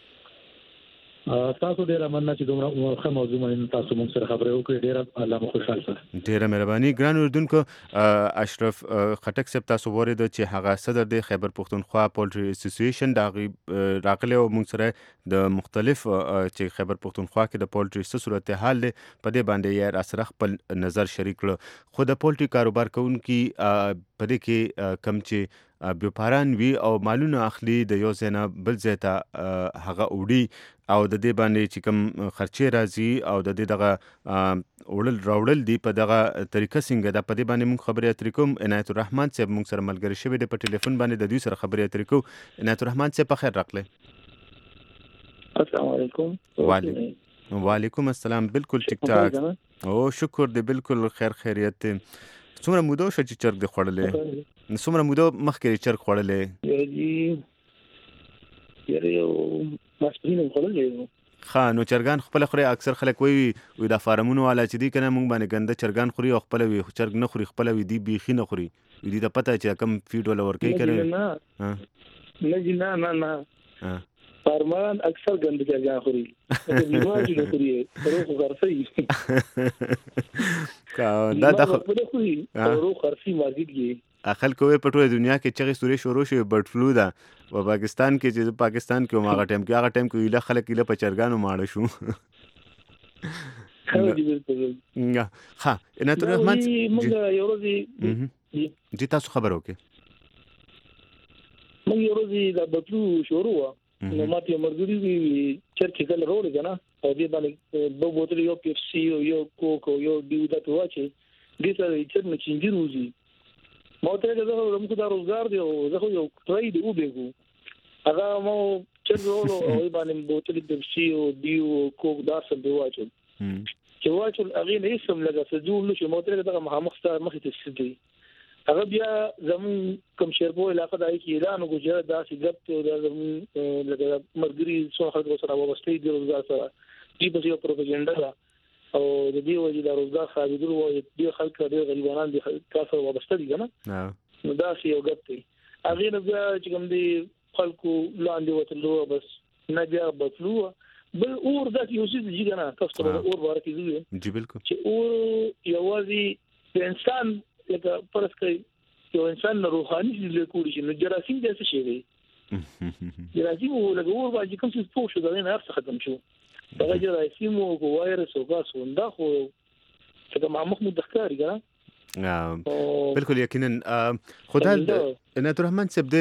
تاسو ډیره مننه چې دومره ښه موضوع باندې تاسو موږ سره خبرې وکړې. ډیره الله مو خوشحال شه. ډیره مهرباني. ګران اردوونکو، اشرف خټک صاحب تاسو ورید چې هغه صدر د خیبر پښتونخوا پولټري اسوسییشن دا راغلی او موږ سره د مختلف چې خیبر پښتونخوا کې د پولټري صورت حال دی په دې باندې یې را سره خپل نظر شریک کړ. خو د پولټري کاروبار کوونکي په دې کې کم چې بیوپاران وي او مالونه اخلي د یو ځای نه بل ځای ته هغه وړي او د دې باندې چې کوم خرچې راځي او د دې دغه وړل راوړل دي په دغه طریقه څنګه ده، په دې باندې موږ خبرې اترې کوم. عنایت الرحمن صاحب موږ سره ملګری شوی دی په ټلیفون باندې، د دوی سره خبرې اترې کوو. عنایت الرحمن صاحب په خیر راغلی. السلام علیکم. وعلیکم السلام. بالکل ټیک ټاک. او شکر دی، بالکل خیر خیریت دی. څومره موده شو چې چرګ دی خوړلی؟ څومره موده مخکې چرګ خوړلی؟ یاره یو ماسپرین خوړلی و. ښه، نو چرګان خپله خوري؟ اکثر خلک وایي وي دا فارمونو والا چې دي که نه موږ باندې ګنده چرګان خوري او خپله وي چرګ نه خوري، خپله وي دي بیخي نه خوري. وي دي ته پته چې کم فیډ والا ورکوي که نه؟ نه جي نه نه نه فارمان اکثر ګنده چرګان خوري، بیمار چې نه خوري روغ غرفي دا دا خو خوري روغ غرفي مارکیټ کې خلکو وایي په ټوله دنیا کې چغې سورې شروع شوې برډ فلو ده. په پاکستان کې چې پاکستان کې وم هغه ټایم کې هغه ټایم کې ایله خلک ایله په چرګانو ماړه شو. ښه، عنایت الرحمن موږ یو ورځ جی تاسو خبر وکړئ. موږ یو ورځ د برډ فلو شروع وه، نو ماته یو ملګري وي چرګ چې کله راوړي که نه او دې باندې دوه بوتلې یو پیپسي او یو کوک او یو ډیو دا ته واچوي، دې سره یې چرګ نه چینجي روزي. ما ورته ویل زه زموږ دا روزګار دی او زه خو یو ټرای دی وبېږو. هغه ما چرګ راوړو او یې باندې بوتلې پیپسي او ډیو او کوک دا سره دې واچول. چې واچول هغې نه هېڅ هم لږه څه جوړ نه شو. ما ورته ویل دغه مخامخ ستا مخې ته څه دی. هغه بیا زموږ کوم شیرپور علاقه د هغې کې اعلان وکړو چې داسې ګپ دی او دا زموږ لکه ملګري څو خلکو سره وابسته دي روزګار سره، دوی پسې یو پروپاګنډا ده او د دې وجې دا روزګار خرابېدلو وایي ډېر خلک ډېر غریبانان دي کار سره وابسته دي که نه، نو داسې یو ګپ دی. هغې نه بیا چې کوم دی خلکو لاندې وتلو بس نه بیا بدلو. بل اور داسې یو څیز دي که نه، تاسو ته به اور باره کې زه جی بالکل چې اور یوازې د انسان لکه فرض کړئ یو انسان نه روحاني څیز لیکولی شي، نو جراثیم دی څه شی دی؟ جراثیم لکه اور باندې کوم څیز پوه شو د هغې نه هر څه ختم شو. دغه جراثیم او وایرس او ګاز دا خو څنګه معموخ مو ښکاري که نه؟ بالکل یقینا. خو دا عنایت الرحمن صاحب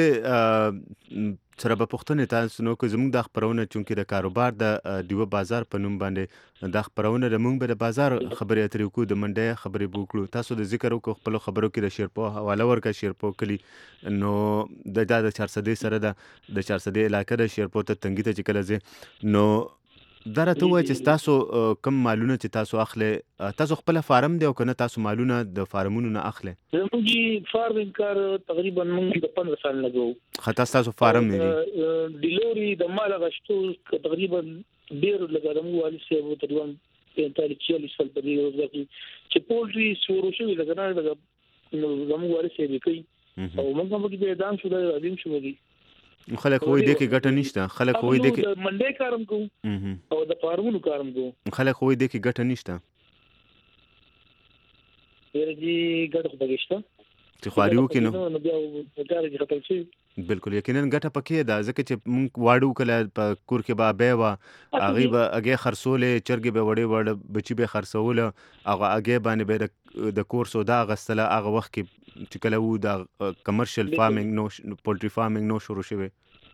د سره به پوښتنې تاسو نو که زموږ دا خپرونه چونکې د کاروبار د ډیوه بازار په نوم باندې دا خپرونه د موږ به د بازار خبرې اترې وکړو، د منډۍ خبرې به وکړو. تاسو د ذکر وکړو خپلو خبرو کې د شیرپور حواله ورکړه، شیرپور کلي نو د دا د چارسدې سره ده، د چارسدې علاقه د شیرپور ته تنګي ته چې کله ځې نو دا راته ووایه چې تاسو کوم مالونه چې تاسو اخلئ، تاسو خپله فارم دی او که نه تاسو مالونه د فارمونو نه اخلئ؟ زموږ فارمینګ کار تقریبا موږ د پندره سال نه کوو. ښه، تاسو تاسو فارم دی ډیلوري د مال غشتو تقریبا ډېر لږه د موږ والي صاحب تقریبا پینتالیس چالیس سال په دې روزګار کې چې پولټري شروع شوي لږه نه لږه زموږ والي صاحب یې کوي او موږ هم پکې اعدام شو دی عظیم شو دی. خلک وایي دې کې ګټه نشته، خلک وایي دې کې د منډۍ کارم کوو او د فارمونو کارم کوو. خلک وایي دې کې ګټه نشته. یاره جي ګټه خو پکې شته چې خواري وکړي نو بیا کار یې ختم شي. بالکل یقینا ګټه پکې ده، ځکه چې موږ واړو کله په کور کې به بیا وه هغې به هګۍ خرڅولې، چرګې به وړې وړه بچي به یې خرڅوله، هغه هګۍ باندې به یې د کور سودا اخیستله. هغه وخت کې چې کله وو دا کمرشل فارمینګ نو پولټري فارمینګ نو شروع شوی.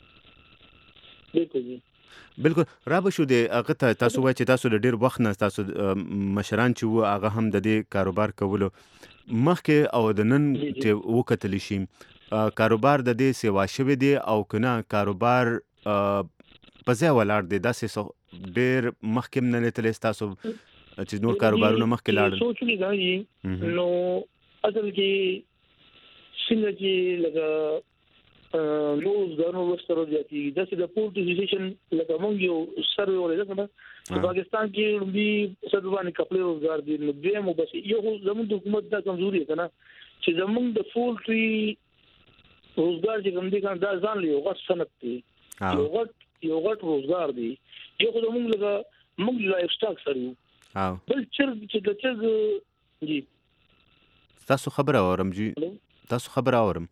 بالکل را به شو د هغه ته تاسو وایئ چې تاسو د ډېر وخت نه تاسو مشران چې وو هغه هم د دې کاروبار کولو مخکې او د نن چې وکتلی شي کاروبار د دې سیوا شوی دی او که نه کاروبار په ځای ولاړ دی؟ داسې ډېر مخکې هم نه لیدلی ستاسو چې نور کاروبارونه مخکې لاړل سوچ کې نو اصل کې څنګه چې لکه نو زانو وسترو دي چې د پورت ډیسیژن لکه موږ یو سروي ولې کنه په پاکستان کې لومبي سروانه خپل روزګار دي نو به مو بس یو زموږ د حکومت د کمزوري کنه چې زموږ د پورټري روزګار چې کوم دي کنه دا ځان له یو غټ صنعت دی یو غټ یو غټ روزګار دی یو خو زموږ لکه موږ لایف سټاک سره او بل چرګ چې د چرګ جی تاسو خبره اورم جی تاسو خبره اورم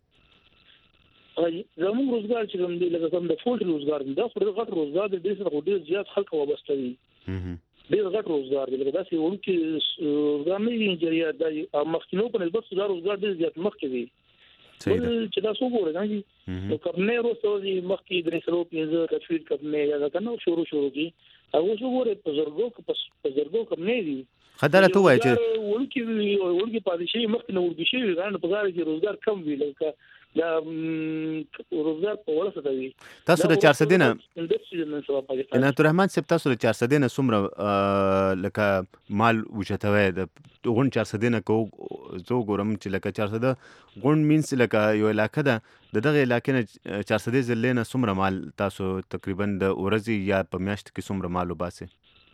زموږ روزګار چې کوم دی لکه کوم د فولټ روزګار دی دا خو د غټ روزګار دی ډېر څه ډېر زیات خلک وابسته دي ډېر غټ روزګار دی لکه دا چې ورکی روزګار نه دی جریه د مخکینو په نسبت دا روزګار ډېر زیات مخکې دی چې دا څو ګورې نه نو کمنه روسو دی مخکې درې سلو پیزه تفصیل کمنه یا کنه شروع شروع کی او څو ګورې په زرګو په زرګو کمنه دی خدای ته وایي چې ورکی ورکی پادشي مخکې نو ورکی شي غواړي په غاړه کې روزګار کم وی لکه دا روزګار په ورسره دی تاسو د چهارصد نه عنایت الرحمن صاحب تاسو د چهارصد نه څومره لکه مال وچتوي د غون چهارصد نه کو زه ګورم چې لکه چهارصد غون مینس لکه یو علاقه ده د دغه علاقې نه چهارصد زلې نه څومره مال تاسو تقریبا د ورځې یا په میاشت کې څومره مال وباسي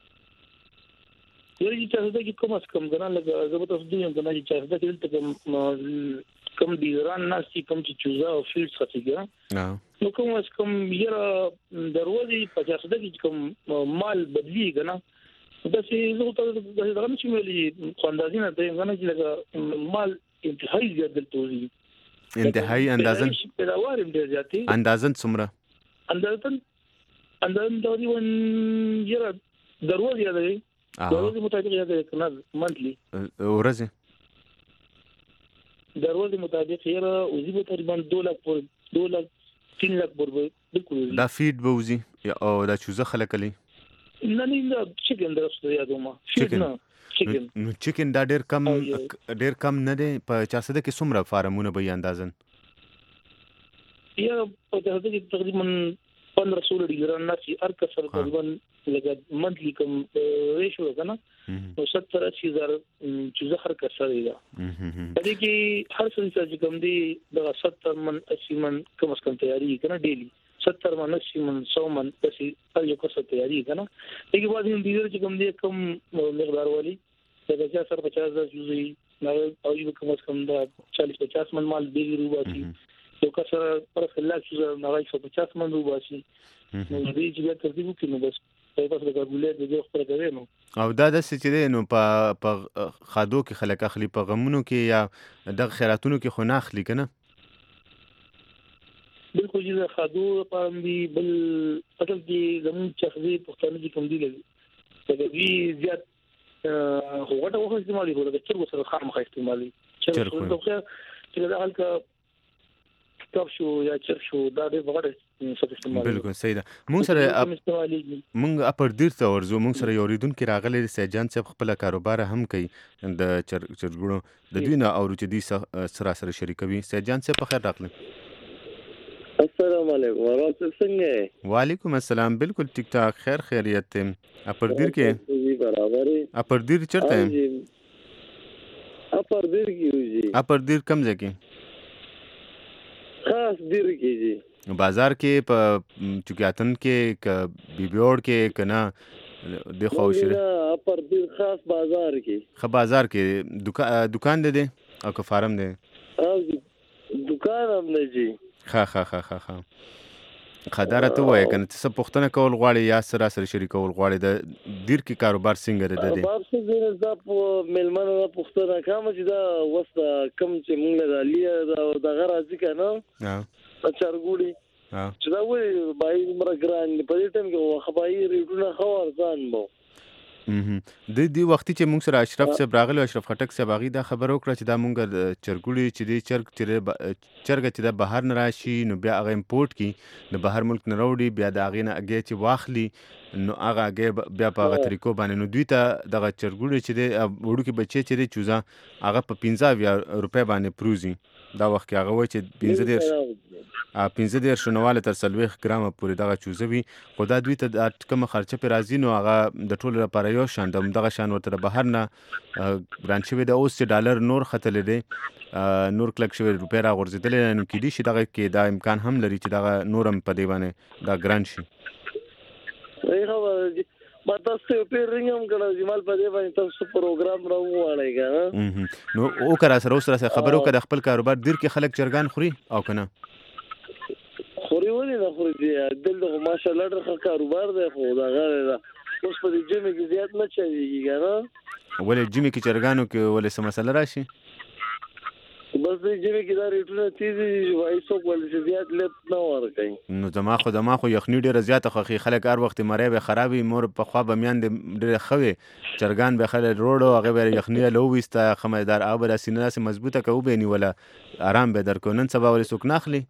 یوه چهارصد کې کوم اس کم غنا لکه زه به تاسو دیم غنا چې چهارصد کې تل کم دی ران ناسي کم چې چوزا او فیلډ خاطیګا نو کوم اس کم یره دروازې په چهارصد کې کوم مال بدلی غنا دا چې زه ته د درم چې ملي خواندازي نه ته غنا چې لکه مال انتهایی زیات دلته انتهایی اندازن پیداوار ډیر زیاتې اندازن څومره اندازن اندازن دا دی ون یره دروازې دی دروازې مطابق یاد کنه منتلی ورځ دروازې مطابق یې را اوزي به تقریبا دو لک پر دو لک تین لک پر بالکل دا فیډ به اوزي او دا چوزه خلک لې نه نه دا چیکن درسته یادوما چیکن نو چیکن دا ډیر کم ډیر کم نه دی په چهارصد کې څومره فارمونه به اندازن یا په چهارصد کې تقریبا پندرہ سولہ ډیګران نشي هر کسر تقریبا لګا منتلی کم ریشو کنه نو ستر اسی هزار چې زهر کسر دی دا دې کې هر څه چې کوم دی د ستر من اسی من کم اس کم تیاری کنه ډیلی ستر من اسی من سو من اسی هر یو کس تیاری کنه دې کې بعد هم ډیر چې کوم دی کم مقدار والی د پچاس سر پچاس هزار جوړي نو او یو کم اس کم دا چالیس پچاس من مال دی روباسي یو کسر پر خلاص چې نوای سو پچاس من روباسي نو دې چې ترتیب وکړو بس په تاسو د ګولې د یو خبره کوي نو او دا د څه دی نو په په خادو کې خلک اخلي په غمونو کې یا د خیراتونو کې خو نه اخلي کنه بالکل چې خادو په دې بل اصل کې زمون چخزي پښتون دي کوم دي لګي دا دې زیات هغه وخت استعمالي هو د چرګ سره خام مخ استعمالي چرګ چې دا حالکه کب شو یا چر شو دا دې وغړ څه استعمال بالکل صحیح ده مونږ سره مونږ اپر دیر ته ورزو مونږ سره یو ریدون کې راغلي سجان صاحب خپل کاروبار هم کوي د چرګړو د دوی نه او چې دي سره سره شریکوي سجان صاحب په خیر راغلی السلام علیکم ورحمت څنګه وعلیکم السلام بالکل ټیک ټاک خیر خیریت ته اپر دیر کې برابر اپر دیر چرته اپر دیر کې جی اپر دیر کم ځکه خاص دیر کې جی بازار کې په چوکیاتن کې ک بیبیوړ کې کنا د خوشره اپر دیر خاص بازار کې خ بازار کې دکان ده او که فارم ده او دکان هم نه جی خا خا خا خا خا خداره ته وای کنه څه پښتنه کول غواړي یا سره سره شریکول غواړي د دیر کې کاروبار څنګه ده د کاروبار څنګه ده په ملمنو د پښتنه کوم چې دا وسته کم چې موږ د علي د غرازي کنه ها چرګوړي ها چې دا وای بای مر ګران په دې ټیم کې خبري ریټونه خور ځان مو د دې وخت چې موږ سره اشرف صاحب راغلی اشرف خټک صاحب هغه دا خبر وکړه چې دا موږ چرګوړي چې د چرګ چې چرګ چې د بهر نه راشي نو بیا هغه امپورټ کی د بهر ملک نه راوړي بیا د هغه نه اگې چې واخلي نو هغه اگې بیا په هغه طریقو باندې نو دوی ته دغه چرګوړي چې د وړو کې بچي چې د چوزا هغه په پنځه روپیا باندې پروزي دا وخت هغه و چې پنځه پنځه دېرش نواله تر څلوېښت ګرامه پورې دغه چوزه وي، خو دا دوی ته د کومه خرچه پرې راځي نو هغه د ټولو لپاره یو شان د همدغه شان ورته د بهر نه ګران شوی دی. اوس چې ډالر نور ختلی دی، نور کلک شوی، روپۍ راغورځېدلی، نو کیدای شي دغه کې دا امکان هم لري چې دغه نور هم په دې باندې دا ګران شي. صحیح خبره ده. ما تاسو ته پیر رنګ هم کړو چې مال په دې باندې تاسو پروګرام راوړی کنه. نو او کرا سره اوس سره خبرو کړه خپل کاروبار دیر کې خلک چرګان خوري او کنه خوري ولې نه خوري دی دلته ماشاءالله ډېر کاروبار دی خو دا غره ده اوس په دې جمع کې زیات نه چلیږي کنه. ولې جمع کې چرګانو کې ولې څه مسله راشي؟ بس دې جمع کې دا ریټونه تیزي وایي څوک ولې زیات لپ نه ورکوي. نو زما خو زما خو یخني ډېره زیاته خوښي، خلک هر وخت مری به خرابي، مور په خوا به میاندې ډېرې ښه وي، چرګان به خلک روړو، هغې به یخني له وویسته، خمدار هغه به سینه داسې مضبوطه که وبه یې نیوله ارام به درکړو. نن سبا ولې څوک نه اخلي؟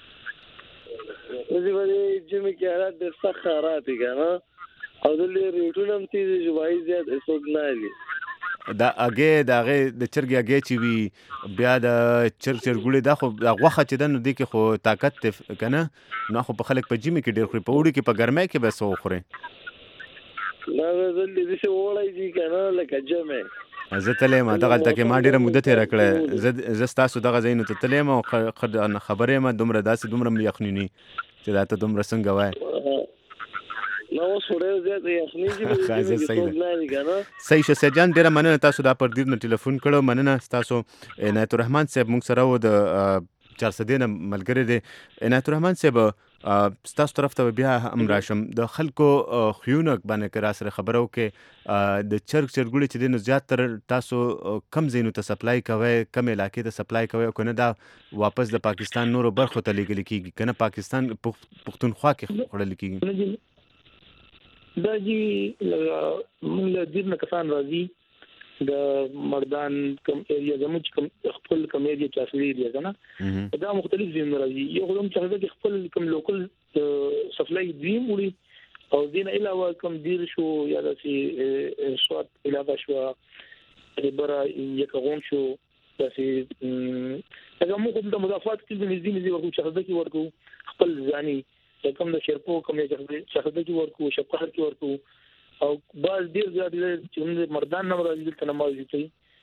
دې باندې جمع کې حالات ډېر سخت خراب دي کنه او دلته ریټونه هم تیزي وایي زیات څوک نه اخلي. دا اگې د هغې د چرګې اگې چې وي بیا د چرګ چرګوړي دا خو د غوښه چې ده نو دې کې خو طاقت دی که نه، نو خو په خلک په ژمي کې ډېر خوري، په اوړي کې په ګرمۍ کې به څه وخورئ؟ دا دلته داسې اوړی دي که نه لکه جمع. زه تللی یم دغلته کې ما ډېره موده تېره کړې، زه ستاسو دغه ځایونو ته تللی یم او خبر یم دومره داسې دومره مې یخني ني چې دا ته دومره څنګه وایې. نو اوس ډېر زیات یخني دي څوک نه دي که نه. صحیح شه سید جان، ډېره مننه تاسو دا پر دیر نه ټلیفون کړو. مننه ستاسو. عنایت الرحمن صاحب موږ سره و د چارسدې نه ملګری دی. عنایت الرحمن صاحب ستاسو طرف ته بیا هم راشم، د خلکو خویونه باندې که را سره خبره وکړې، د چرګ چرګوړي چې دی نو زیاتره تاسو کم ځایونو ته سپلای کوئ، کم علاقې ته سپلای کوئ او که نه دا واپس د پاکستان نورو برخو ته لیږل کېږي که نه پاکستان پښتونخوا کې خوړل کېږي؟ دا جی موږ له دیر نه کسان راځي د مردان کم ایریا زموږ کم خپل کم ایریا چې اصلي ایریا ده نه دا مختلف ځایونه راځي. یو خو هم چې هغه خپل کم لوکل سپلای دیم وړي او دین علاوه کم دیر شو یا داسې سوات علاقه شو برا یکغون شو داسې هغه موږ د مضافات کې د نږدې نږدې ورکو چې هغه کې ورکو خپل ځاني کم د شرپو کم یې شهده کې ورکو شپقهر کې ورکو او باز ډیر زیات چې مردان نه راځي دلته نماز کوي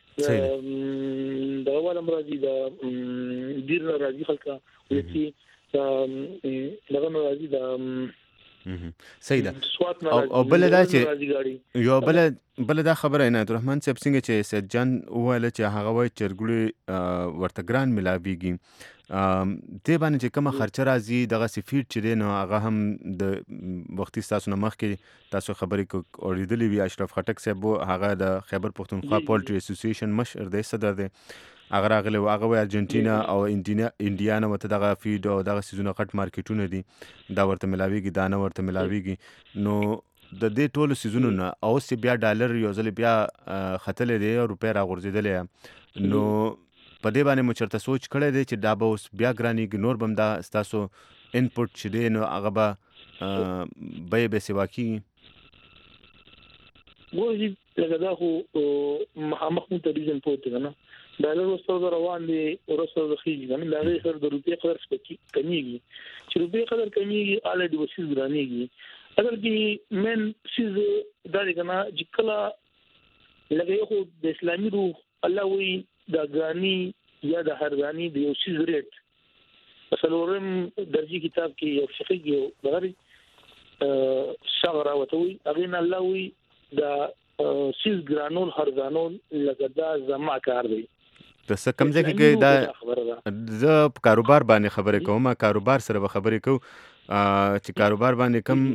دا اول امراضي دا ډیر راځي خلک چې دغه راځي دا صحیح ده. او بل دا چې یو بل بل دا خبره عنایت الرحمن صاحب څنګه چې سید جان وویل چې هغه وایي چرګوړي ورته ګران ملاویږي، دې باندې چې کومه خرچه راځي دغسې فیډ چې دی نو هغه هم د وختي ستاسو نه مخکې تاسو خبرې اورېدلې وي، اشرف خټک صاحب هغه د خیبر پښتونخوا پولټري اسوسییشن مشر دی، صدر دی، هغه راغلی و، هغه وایي ارجنټینا او انډیا نه ورته دغه فیډ او دغه څیزونه غټ مارکیټونه دي دا ورته ملاویږي، دا نه ورته ملاویږي. نو د دې ټولو څیزونو نه اوس چې بیا ډالر یو ځل بیا ختلی دی او روپۍ راغورځېدلی، نو په دې باندې مو چېرته سوچ کړی دی چې دا به اوس بیا ګرانېږي، نور به هم دا ستاسو انپوټ چې دی نو هغه به بیې به سوا کېږي؟ ګورې لکه دا خو مخامخ مو ته ریزن پوت دی که نه ډالر ورسره روان دی ورسره خېږي که نه د هغې سره د روپۍ قدر کمیږي، چې روپۍ قدر کمیږي هله د وسیز ګرانېږي. اگر کې مین څیز دا دی که نه چې کله لکه یو خو د اسلامي روح الله وایي دا ګراني یا د هرګاني د یو څیز ریټ څلورم درجه کتاب کې یو شیخ یو دغه شغره وتوي هغه نه الله وی دا څیز ګرانول هرګانول لکه دا زما کار دی. د څه کم ځای کې دا زه په کاروبار باندې خبرې کوم، کاروبار سره به خبرې کوم چې کاروبار باندې کم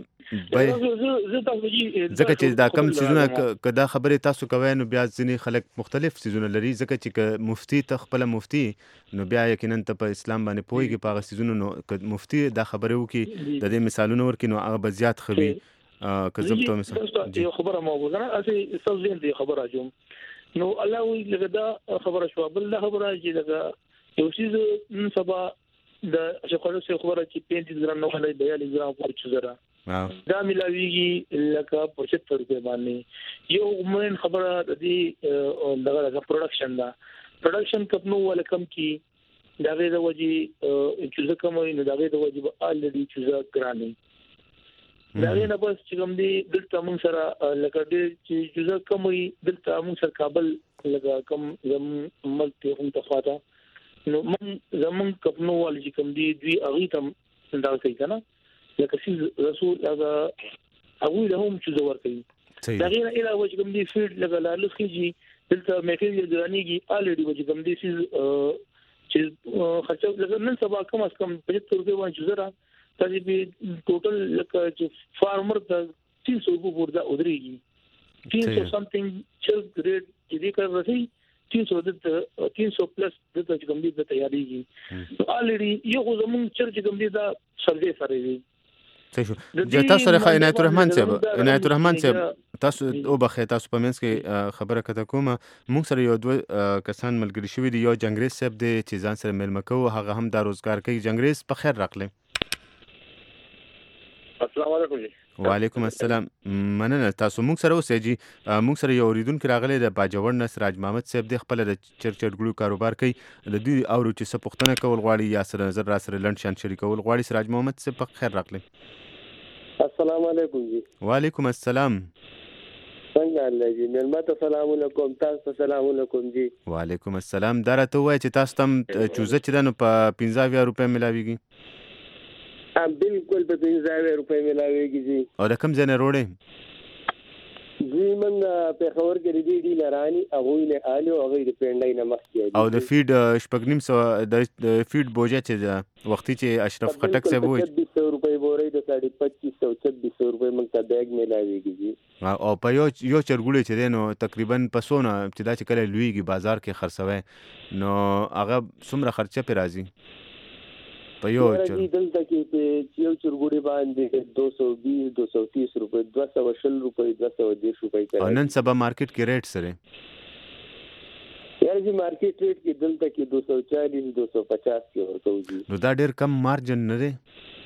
ځکه چې دا کم سیزونه که دا خبرې تاسو کوئ نو بیا ځینې خلک مختلف سیزونه لري، ځکه چې که مفتي ته خپله مفتي نو بیا یقینا ته په اسلام باندې پوهېږي په هغه سیزونو، نو که مفتي دا خبرې وکړي د دې مثالونه ورکړي نو هغه به زیات ښه وي. که زه په مثال یو خبره مو وګڼه اسې ستاسو ذهن ته خبره راځم نو الله وی لکه دا خبره شو بل دا خبره چې لکه یو څیز نن سبا د شکل څخه خبره چې پنځه ګرام نه خلای بیالیس ګرام پورې زره دا ملاویږي لکه پچهتر روپے باندې. یو عموماً خبره د دې دغه پروډکشن دا پروډکشن کپنو ولکم کی دا غي د وجي چې کوم نو دا غي د وجي الډي چې ګراني دا غي نه بس چې کوم دي دلته موږ سره لکه دې چې چې کوم دلته موږ سره کابل لکه کوم زم ملک هم تفاته نو موږ زمون کپنو والي چې کوم دي دوی اغي تم دا کوي کنه لکه چې رسول هغه هغه له هم چې زور کوي دا غي نه اله وجه کوم دي فیلډ لکه لاله خيږي دلته میټریال ګرانيږي الډي وجه کوم دي چې چې خرچه لګر نن سبا کم از کم پچهتر روپے باندې زرا تاسو به ټوټل لکه چې فارمر د تین سو روپے وردا ودرېږي تین سو سمثینګ چې ریټ چې دې کار رسي تین سو د تین سو پلس د چې کوم دي د تیاریږي الډي یو زمون چې کوم دي دا سروې سره وي صحیح شو د تاسو سره عنایت الرحمن صاحب عنایت الرحمن صاحب تاسو او بخیر تاسو په منځ کې خبره کته کومه موږ سره یو دوه کسان ملګری شوی دي یو جنگریز صاحب دی چې ځان سره ملمه کوو هغه هم د روزګار کوي جنگریز په خیر راغلی السلام علیکم وعلیکم السلام مننه تاسو موږ سره اوسئ جی موږ سره یو اوریدونکو راغلی د باجوړ نه سراج محمد صاحب دی خپل د چرچړګړو کاروبار کوي د دوی اورو چې څه پوښتنه کول غواړي یا سره نظر را سره لند شان شریکول غواړي سراج محمد صاحب په خیر راغلی السلام علیکم جی وعلیکم السلام څنګه الله جی ملمت السلام علیکم تاسو السلام علیکم جی وعلیکم السلام دا راته وای چې تاسو تم چوزه چې دنو په پنځه روپے ملاويږي ام بالکل په پنځه روپے ملاويږي جی او د کوم ځای نه وروړې جی من په خبر کې دی دی لرانی هغه نه آلو هغه د پندای نه مخ کې او د فیډ شپږ نیم سو د فیډ بوجه چې وختي چې اشرف خټک صاحب وای پچیس سو روپے بورې د ساڑھے پچیس سو چھبیس سو روپے من ته بیگ ملاويږي جی او په یو یو چرګوړي چې دینو تقریبا پسونه چې دا چې کله لویږي بازار کې خرڅوي نو هغه څومره خرچه پې راځي په یو چر دلته کې په یو چرګوړي باندې دو سو بیس دو سو تیس روپے دو سو شل روپے دو سو دس روپے کوي نن سبا مارکیټ کې ریټ سره یار جی مارکیټ ریټ کې دلته کې دو سو چالیس دو سو پچاس کې ورته وي نو دا ډېر کم مارجن نه دی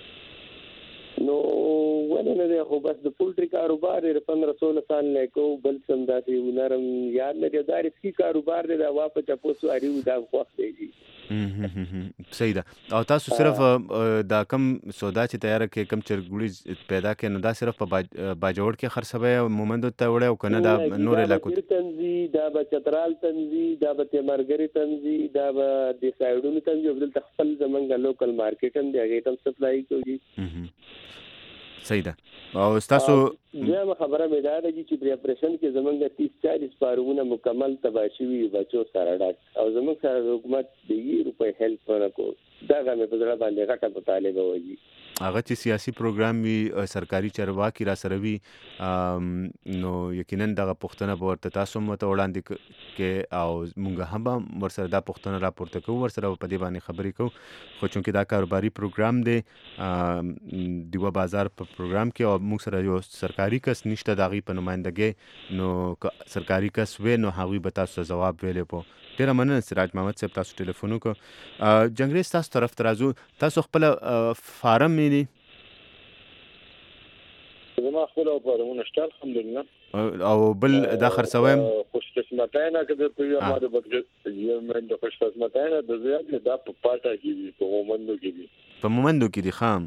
نو ونه نه دی خو بس د پولټری کاروبار یې پندرہ سولہ سال نه کو بل سم داسې ونرم یاد نه دی دا ریسکی کاروبار دی دا واپس چپوسو اړیو دا وخت دی صحیح ده او تاسو صرف دا کم سودا چې تیار کې کم چرګوړي پیدا کې نو دا صرف په باجوړ کې خرڅوي او مومند ته وړي او کنه دا نور علاقو تنزي دا به چترال تنزي دا به تمرګری تنزي دا به د سایډونو تنزي او دلته خپل زمونږ لوکل مارکیټ هم دی هغه تم سپلای کوي صحیح ده او تاسو زما خبره مې دا ده چې په اپریشن کې زمونږ تیس چالیس پارونه مکمل تباشي وي بچو سره ډاک او زمونږ سره حکومت د روپے هیلپ ورکو دا غمه په ځړه باندې غټه مطالبه وایي هغه چې سیاسي پروګرام وي سرکاري چارواکي را سره وي نو یقینا دغه پښتنه به ورته تاسو مت وړاندې کې او مونږ هم ورسره دا پښتنه راپورته کوو ورسره په دې باندې خبرې کوو خو چونکې دا کاروباري پروګرام دی دیوه بازار په پروګرام کې او موږ سره یو سرکاري کس نشته دغه په نمائندګي نو سرکاري کس وې نو هغه به تاسو جواب ویلې په ډیره مننه سراج محمد صاحب تاسو ټلیفون وکړو جنگریز تاسو طرف ترازو تاسو خپل فارم مینی زما خپل فارمونه شته الحمدلله او بل دا خرڅوم خوش قسمتانه کده په یو ماده بګ یو من د خوش قسمتانه د زیات د په پاټه کې په مومندو کې په مومندو کې دي خام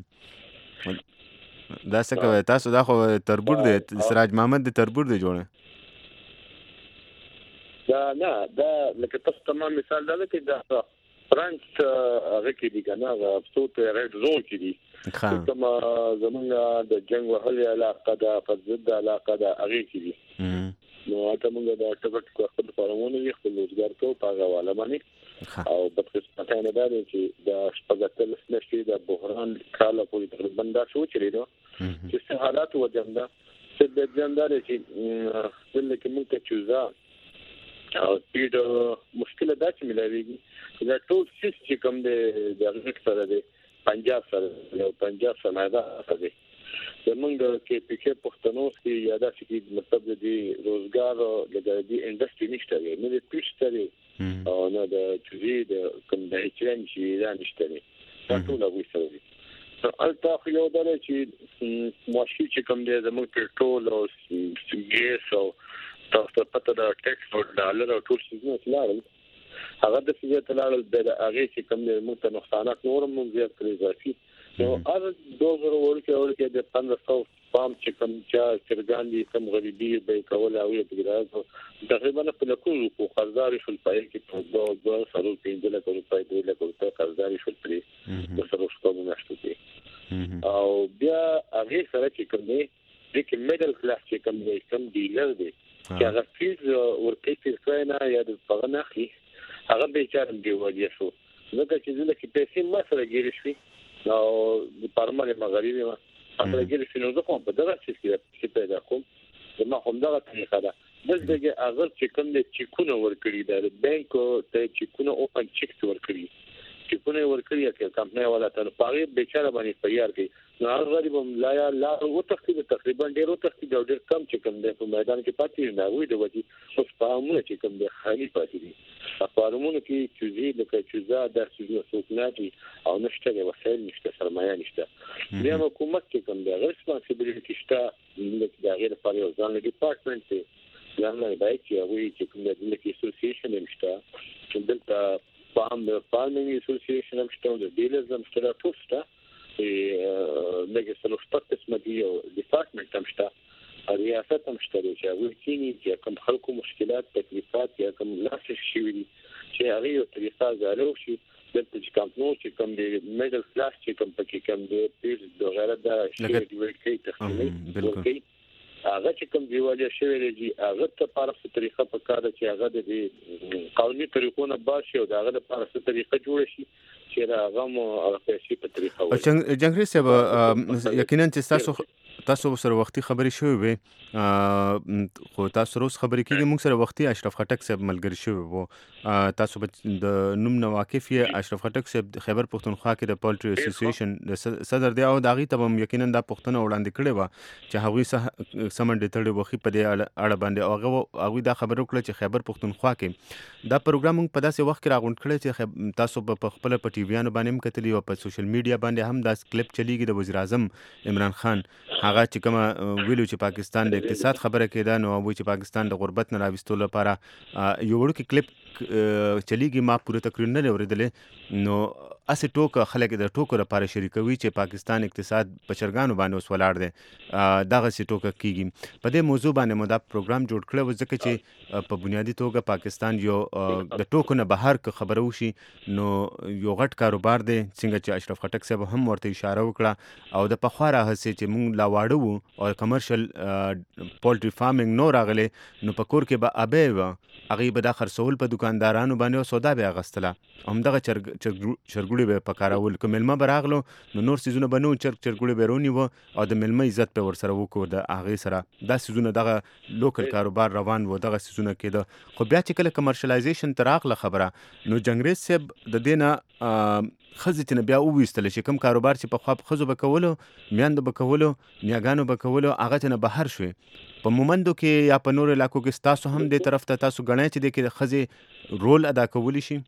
دا څه کوي تاسو دا خو تربور دی سراج محمد د تربور دی جوړه دا نه دا لکه تاسو تمام مثال دا کې دا فرانس هغه کې دي کنه هغه څوت ریډ زون کې دي کوم زمونږ د جنگ وهلي علاقه دا فزد علاقه دا هغه کې دي نو اته موږ دا ټکټ کو خپل فارمونه یې خپل روزګار کو پاغه والا باندې او په قسمت نه دا چې دا شپږتل نشي د بحران کاله پورې تقریبا دا شو چې لري چې څه حالات وځم دا چې د جندار چې دلته کې موږ ته چوزا او سپیډ مشکله دا چې ملایوي دا ټول سیس چې کوم دی د غټ سره دی پنجاب سره یو پنجاب سماده سره زمونږ د کې پکې پښتنو کې یاده چې مطلب دی روزګار او د دې انډستری نشته دی نو د پیشتري او نو د چوزي د کوم د چرن چې دا نشته دی دا ټول هغه سره دی نو البته خو یو ډول چې ماشي چې کوم دی زمونږ پټرول او ګیس او تاسو پته دا ټیکس او ډالر او ټول څه نه لارل هغه د فزیات لاړ د هغه چې کوم موږ ته نقصانات نورم مونږ زیات کړی ځي نو هر دوه زره ورکه ورکه د پندرہ سو پام چې کوم چې چرګاندي کوم غریبي به کول او یې تګراز تقریبا په لکو کو قرضداري شول پای کې په دوه دوه سره پنځه لک روپۍ دوه لک روپۍ قرضداري شول پرې د سره شتو نشته دي او بیا هغه سره چې کوم دی د میډل کلاس چې کوم دی کوم ډیلر دی چې هغه فیز ورکې فیز نه یا د پغنه اخلي هغه به چارم دی وړي شو نو که چې زله کې پیسې ما سره ګیرې شي او د پرمانه مغربي ما سره ګیرې شي نو زه کوم په دغه چې پیدا کوم ما هم دغه طریقه ده دغه هغه چې کوم دی چې کونه ورکړي د بانک ته چې کونه اوپن چیک ورکړي چې کونه ورکړي چې کمپنۍ والا ته پاره بیچاره باندې تیار کړي نو هغه غریب لا یا لا او تخصیص تقریبا ډیرو تخصیص او ډیر کم چې کوم دی په میدان کې پاتې نه وي د وځي اوس په امونه چې کوم دی خالي پاتې دي په امونه کې چې زی د کچوزا د سوزو سوکناتي او نشته د وسایل نشته سرمایه نشته بیا حکومت کې کوم دی ریسپانسیبিলিټی شته د غیر لپاره یو ځان ډپارټمنټ دی ځان باید چې وایي چې کوم دی د اسوسییشن نشته چې دلته فارم فارمینګ اسوسییشن نشته د ډیلرز نشته ټوسټه لکه څلور شپږ قسمه دي او ډپارټمنټ هم شته ریاست هم شته چې هغوی چې کوم خلکو مشکلات تکلیفات یا کوم لاسې شوي دي چې هغه یو طریقه زالو شي دلته چې کوم نو چې کوم دی میډل کلاس چې کوم پکې کوم دی پیز د غیرت د شي دی ورکې تخمیني هغه چې کوم دیواله شوی دی هغه ته په اړه طریقه په کار چې هغه د قانوني طریقونو باشي او هغه په اړه طریقه جوړ شي چې هغه مو پیسې په طریقه وي جنګري صاحب یقینا چې تاسو تاسو سره وختي خبرې شوې وي خو تاسو روز خبرې کیږي موږ سره وختي اشرف خټک صاحب ملګری شوی وو تاسو د نوم نه واقف یې اشرف خټک صاحب د خیبر پښتونخوا کې د پولټری اسوسییشن د صدر دی او داغي ته هم یقینا د پښتون وړاندې کړي و چې هغوی سمند تړي وخی په دې اړه باندې هغه هغه دا خبرو کړه چې خیبر پښتونخوا کې دا پروګرام په داسې وخت کې راغونډ کړي چې تاسو په خپل په ټي ویانو باندې هم کتلی او په سوشل میډیا باندې هم دا کلیپ چلیږي د وزیر اعظم عمران خان هغه چې کوم ویلو چې پاکستان د اقتصاد خبره کېده نو وایي چې پاکستان د غربت نه راوستلو لپاره یو وړوکی کلیپ چلیږي ما پوره تقریر نه اوریدلې نو اسې ټوک خلک د ټوکو لپاره شریکوي چې پاکستان اقتصاد په چرګانو باندې اوس ولاړ دی دغه سي ټوکه کیږي په دې موضوع باندې مو دا پروګرام جوړ کړی و ځکه چې په بنیادی توګه پاکستان یو د ټوکو نه بهر که خبره وشي نو یو غټ کاروبار دی څنګه چې اشرف خټک صاحب هم ورته اشاره وکړه او د پخوا راهسې چې موږ لا واړه وو او کمرشل پولټری فارمینګ نو راغلی نو په کور کې به ابې و هغې به دا خرڅول په دکاندارانو باندې او سودا به اغستله همدغه چرګوړي به په کارول که میلمه به راغلو نو نور څیزونه به نه وو چرګ چرګوړي به رونیوه او د میلمه عزت به ورسره وکړو د هغې سره دا څیزونه دغه لوکل کاروبار روان و دغه څیزونه کېده خو بیا چې کله کمرشلایزیشن ته راغله خبره نو جنګریز صاحب د دې نه ښځې چې نه بیا وویستله چې کوم کاروبار چې پخوا ښځو به کولو میندو به کولو نیاګانو به کولو هغه چې نه بهر شوې په مومندو کې یا په نورو علاقو کې ستاسو هم دې طرف ته تاسو ګڼئ چې دې کې د ښځې رول ادا کولی شي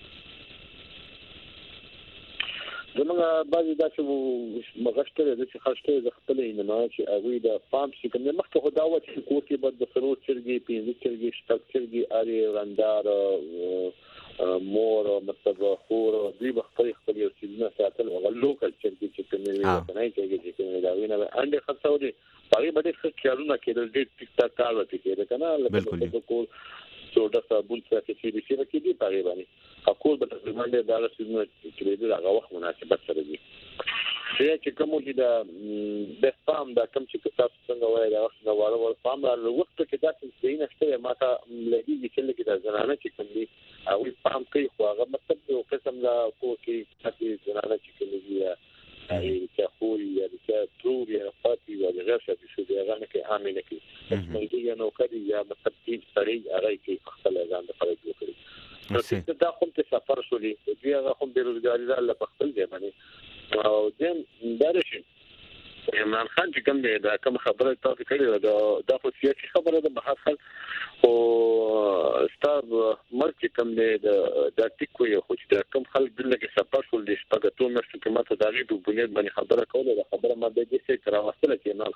زموږ بعضې داسې مغشته دی چې خشته د خپله انما چې هغوی د فارم چې کوم دی مخکې خو دا وه چې کور کې به د څلور چرګې پنځه چرګې شپږ چرګې ارې رندار مور مطلب خور دوی به خپل خپل یو څیزونه ساتل هغه لوکل چرګې چې کومې وي وطنۍ چرګې چې کومې د هغوی نه به انډې خرڅولې هغې به ډېر ښه خیالونه کېدل ډېر ټیک ټاک کار ورته کېده که نه لکه د کور سوډا صابون څه چې چې چې کېدي په هغې باندې کور به تقریبا ډېر دغه څیزونه چې کېدل هغه وخت مناسبت سره دي بیا چې کوم چې د د فارم دا کوم چې تاسو څنګه وایي دا وخت نه واړه واړه فارم را وخت کې دا څه ځای نشته ما ته لګېږي چې لکه د زنانه چې کوم دي هغوی فارم کوي خو هغه مطلب یو قسم لا کور کې هسې زنانه چې کوم دي یا خوري یا د ترور یا فاتي یا د غیر شادي شدي هغه نه کوي عامې نه کوي ملګري یا نوکري یا مطلب ټیم سړی هغه کوي خپل ځان دپاره جوړ کړي نو دا خو ته سفر شولي دوی هغه خو بېروزګاري ده الله په خپل ځای باندې او دیم دا راشي عمران خان چې کوم دی دا کوم خبره تاسو کړې دا خو سیاسي خبره ده بهر حال خو ستاسو مرګ چې کوم دی دا ټیک وي خو چې دا کوم خلک دلته کې سفر شول دي شپږ اتو میاشتو کې ماته دا غي د بنیاد باندې خبره کوله دا خبره ما د دې څخه راوستله چې عمران خان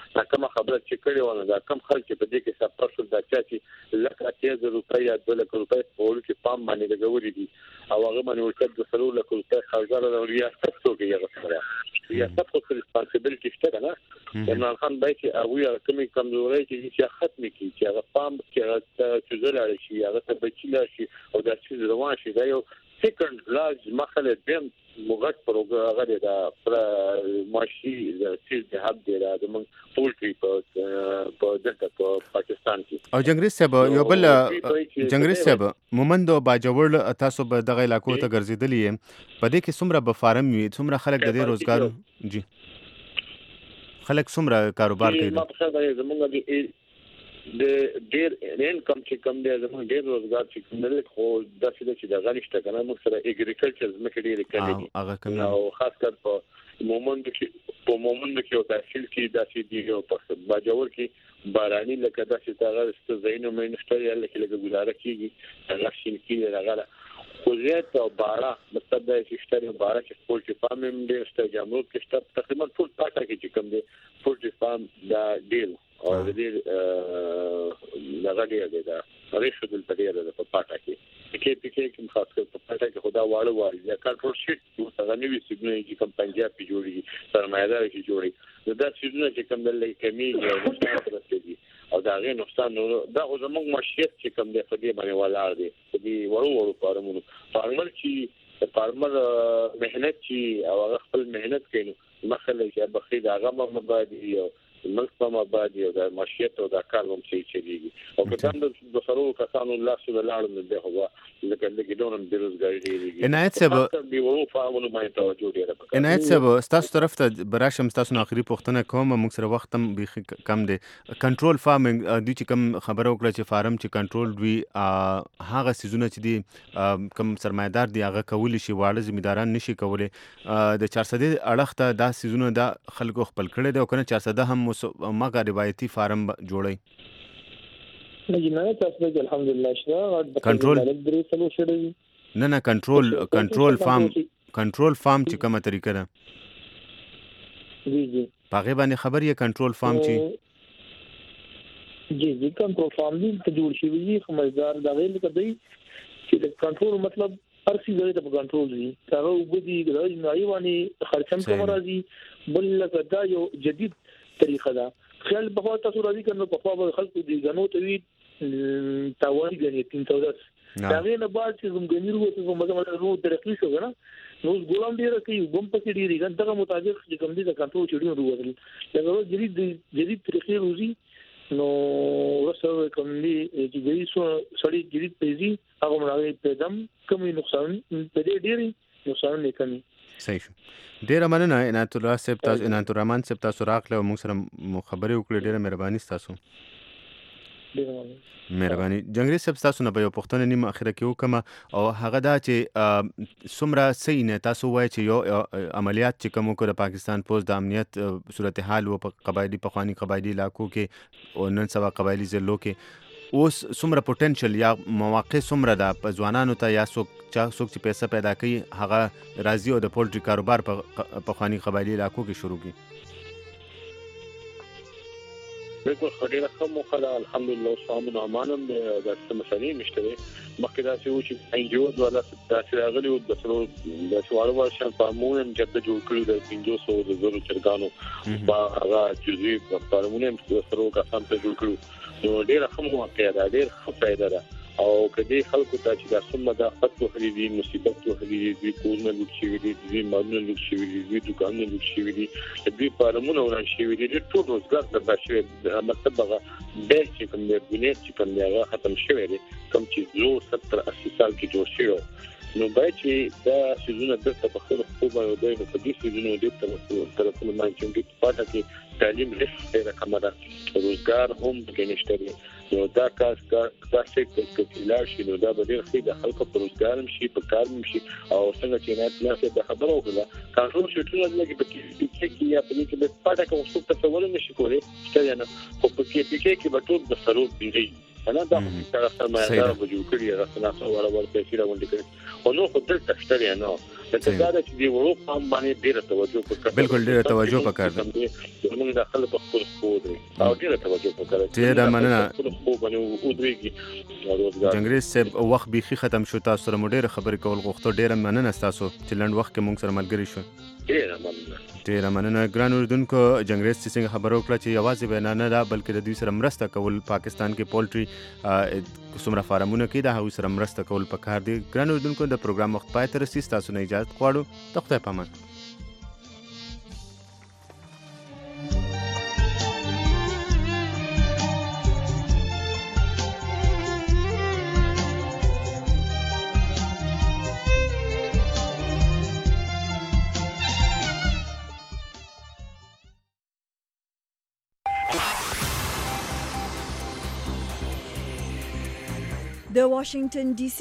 دا کوم خبره چې کړي ونه دا کم خلک په دې کې سفر شول دا چې لکه اتیا روپیا یا دوه لک روپیا په ول کې پام باندې لګوري دي او هغه باندې ورکړل د سلو لک روپیا خرجاله د ریاست توګه یې غوښتل ریاست خو ریسپانسیبিলিټی شته نه عمران خان باید چې هغه کومې کمزوري چې ختم کړي چې هغه پام کې هغه چې زړه شي هغه ته بچی شي او دا چې روان شي دا یو سیکنډ لارج مخله دیم موږ پروګرام غوړي دا پر ماشي د سیل د هب دی دا د موږ پولټري په په دغه په پاکستان کې او جنگریز صاحب یو بل جنگریز صاحب مومند او باجوړ تاسو به دغه علاقو ته ګرځیدلی په دې کې څومره به فارم وي څومره خلک د دې روزګار جی خلک څومره کاروبار کوي ما په څیر زمونږ د د ډیر انکم چې کم دی زموږ ډیر روزګار چې کوم نه خو د څه چې د غنښت کنه موږ سره اګریکلچر زموږ ډیر کړي او خاص کر په مومند کې په مومند کې او تحصیل کې داسې دی او په باجوړ کې باراني لکه داسې تاغه ست زینو مینشتر یا لکه لکه ګزاره کیږي هغه شین کې راغله خو زیات او بارا مطلب دا چې شتري بارا چې ټول چې فارم دې ست جامو کې ست تقریبا ټول پاټه کې چې کوم دی ټول چې فارم دا ډیل او د دې لغړی دی دا ریښه د پدې د په پاټه کې کې کې کوم خاص کر په پاټه کې خدا واړو واړي یا کنټرول شیټ یو څنګه نیوي سیګنال چې کوم پنجاب کې جوړي سرمایدار کې جوړي دا سیګنال چې کوم د لې کمی او نقصان او دا غي نقصان دا خو زموږ معیشت چې کوم دی په دې باندې ولاړ دی په دې وړو وړو فارمونو فارمر چې فارمر مهنت چې او هغه خپل مهنت کوي مخله چې بخیل هغه مبادی او ملک په مبادی او د معیشت او د کار هم چې چلیږي او کله د سرو کسانو الله سبحانه وتعالى نه دی هوا لکه لکه دونم بیروزګاری دی عنایت صاحب دی ورو فارمونو باندې توجه ډیره عنایت صاحب تاسو طرف ته براشم تاسو نو اخري پوښتنه کوم موږ سره وخت هم بيخ کم دی کنټرول فارمینګ د چې کوم خبرو کړه چې فارم چې کنټرول وي هغه سيزونه چې دي کوم سرمایدار دی هغه کولی شي واړه ځمېداران نشي کولی د چار سده اړخ ته دا سيزونه د خلکو خپل کړي دی او کنه چار سده هم ماګه روایتي فارم جوړي نه جنایت تاسو ته الحمدلله شته کنټرول درې سلو شړې نه نه کنټرول کنټرول فارم کنټرول فارم چې کومه طریقه ده جی جی پاغه باندې خبر یې کنټرول فارم چې جی جی کنټرول فارم دې ته جوړ شي وي خمسدار دا ویل کدی چې کنټرول مطلب هر څه زړه ته کنټرول دي هغه وبدي د نایواني خرچم کوم راځي بل لکه دا یو جدید طریقه ده خیال په خاطر تاسو راځي کنه په خوا خلکو دي غنو ته وی تاوان غني تین تودس دا غنه بعد چې زموږ غنیرو ته مزه رو درکې شو کنه نو ګولم ډیر کوي بم پکې ډیر غن دغه مطابق چې کوم دي د کنټرول چړي وروغل دا جدید جدید طریقې روزي نو ورسره کوم دي چې دوی سو سړي جدید پیزي هغه مراوي پیدم کوم نقصان په دې ډیر نقصان نه کوي صحیح شو ډیره مننه عنایت الله صاحب تاسو عنایت الرحمن صاحب تاسو راغله او موږ سره خبرې وکړې ډیره مهرباني تاسو مهرباني جنگریز صاحب تاسو نه به یو پښتنه نیمه اخره کې وکم او هغه دا چې سمره صحیح نه تاسو وایي چې یو عملیات چې کوم کو د پاکستان پوز د امنیت صورتحال او په قبایلی په خواني قبایلی علاقو کې او نن سبا قبایلی ضلعو کې اوس سمره پوتنشل یا مواقع سمره ده په ځوانانو ته یا څوک چا څوک چې پیسې پیدا کوي هغه راځي او د پولټري کاروبار په خواني قبایلی علاقو کې شروع کی بالکل خډيره کوم خلا الحمدلله صامن امانم د څه مسلې مشته مخکې دا چې چې ان جی او ولا تاسو راغلي او د څلور د څوارو ورشن فارمون چې د جوړ کړو د پنځه سوه د زرو چرګانو با هغه جزئی فارمون د څلورو کسان ته جوړ کړو نو ډېر ښه موقع ده ډېر ښه فائدہ ده او کدي خلکو ته چې دا څومره د خطو خريدي مصیبت تو خريدي د کورونه لوټ شي دي د مالونو لوټ شي دي د دکانونو لوټ شي دي د فارمونو وران شي دي د ټول روزګار د بشري د مطلب هغه د چې کوم د بنیاد چې کوم هغه ختم شوی دي کوم چې زو ستر اسی سال کې جوړ شوی نو باید چې دا سيزونه د تفخر خو به د په دې سيزونو د طرفونو باندې چې پاتې کې تعلیم لږه کمه ده روزګار هم کې نشته نو دا کار دا سیکټر کې لاړ شي نو دا به ډېر ښه د خلکو پر روزګار هم شي په کار هم شي او څنګه چې نه نه د خبرو وکړه کنټرول شټونه لګي په کې کې یا په دې کې په پاتې کې څه تصور نشي کولای چې نه خو په کې کې کې به ټول د سرور دی انا دا څنګه سمه دا وجو کړی راځنه سره ور ور پیسې راوندې کړي او نو خو دلته شته نه ته دا چې دی ورو قام باندې ډیره توجه وکړه بالکل ډیره توجه وکړه موږ د خپل په خپل خو دی او ډیره توجه وکړه ډیره مننه خو باندې ودرېږي جنگریز صاحب وخت بيخي ختم شو تاسو سره ډیره خبرې کول غوښتو ډیره مننه تاسو چې لنډ وخت کې موږ سره ملګری شو ډیره مننه ډیره مننه ګران اوریدونکو جنگریز څنګه خبرو کړه چې یوازې بیان نه ده بلکې د دوی سره مرسته کول پاکستان کې پولټري څومره فارمونه کې د هغوی سره مرسته کول پکار دي ګران اوریدونکو د پروګرام وخت پای ته رسیدي تاسو نه اجازه غواړو د خدای په امان د واشنگټن ډي سي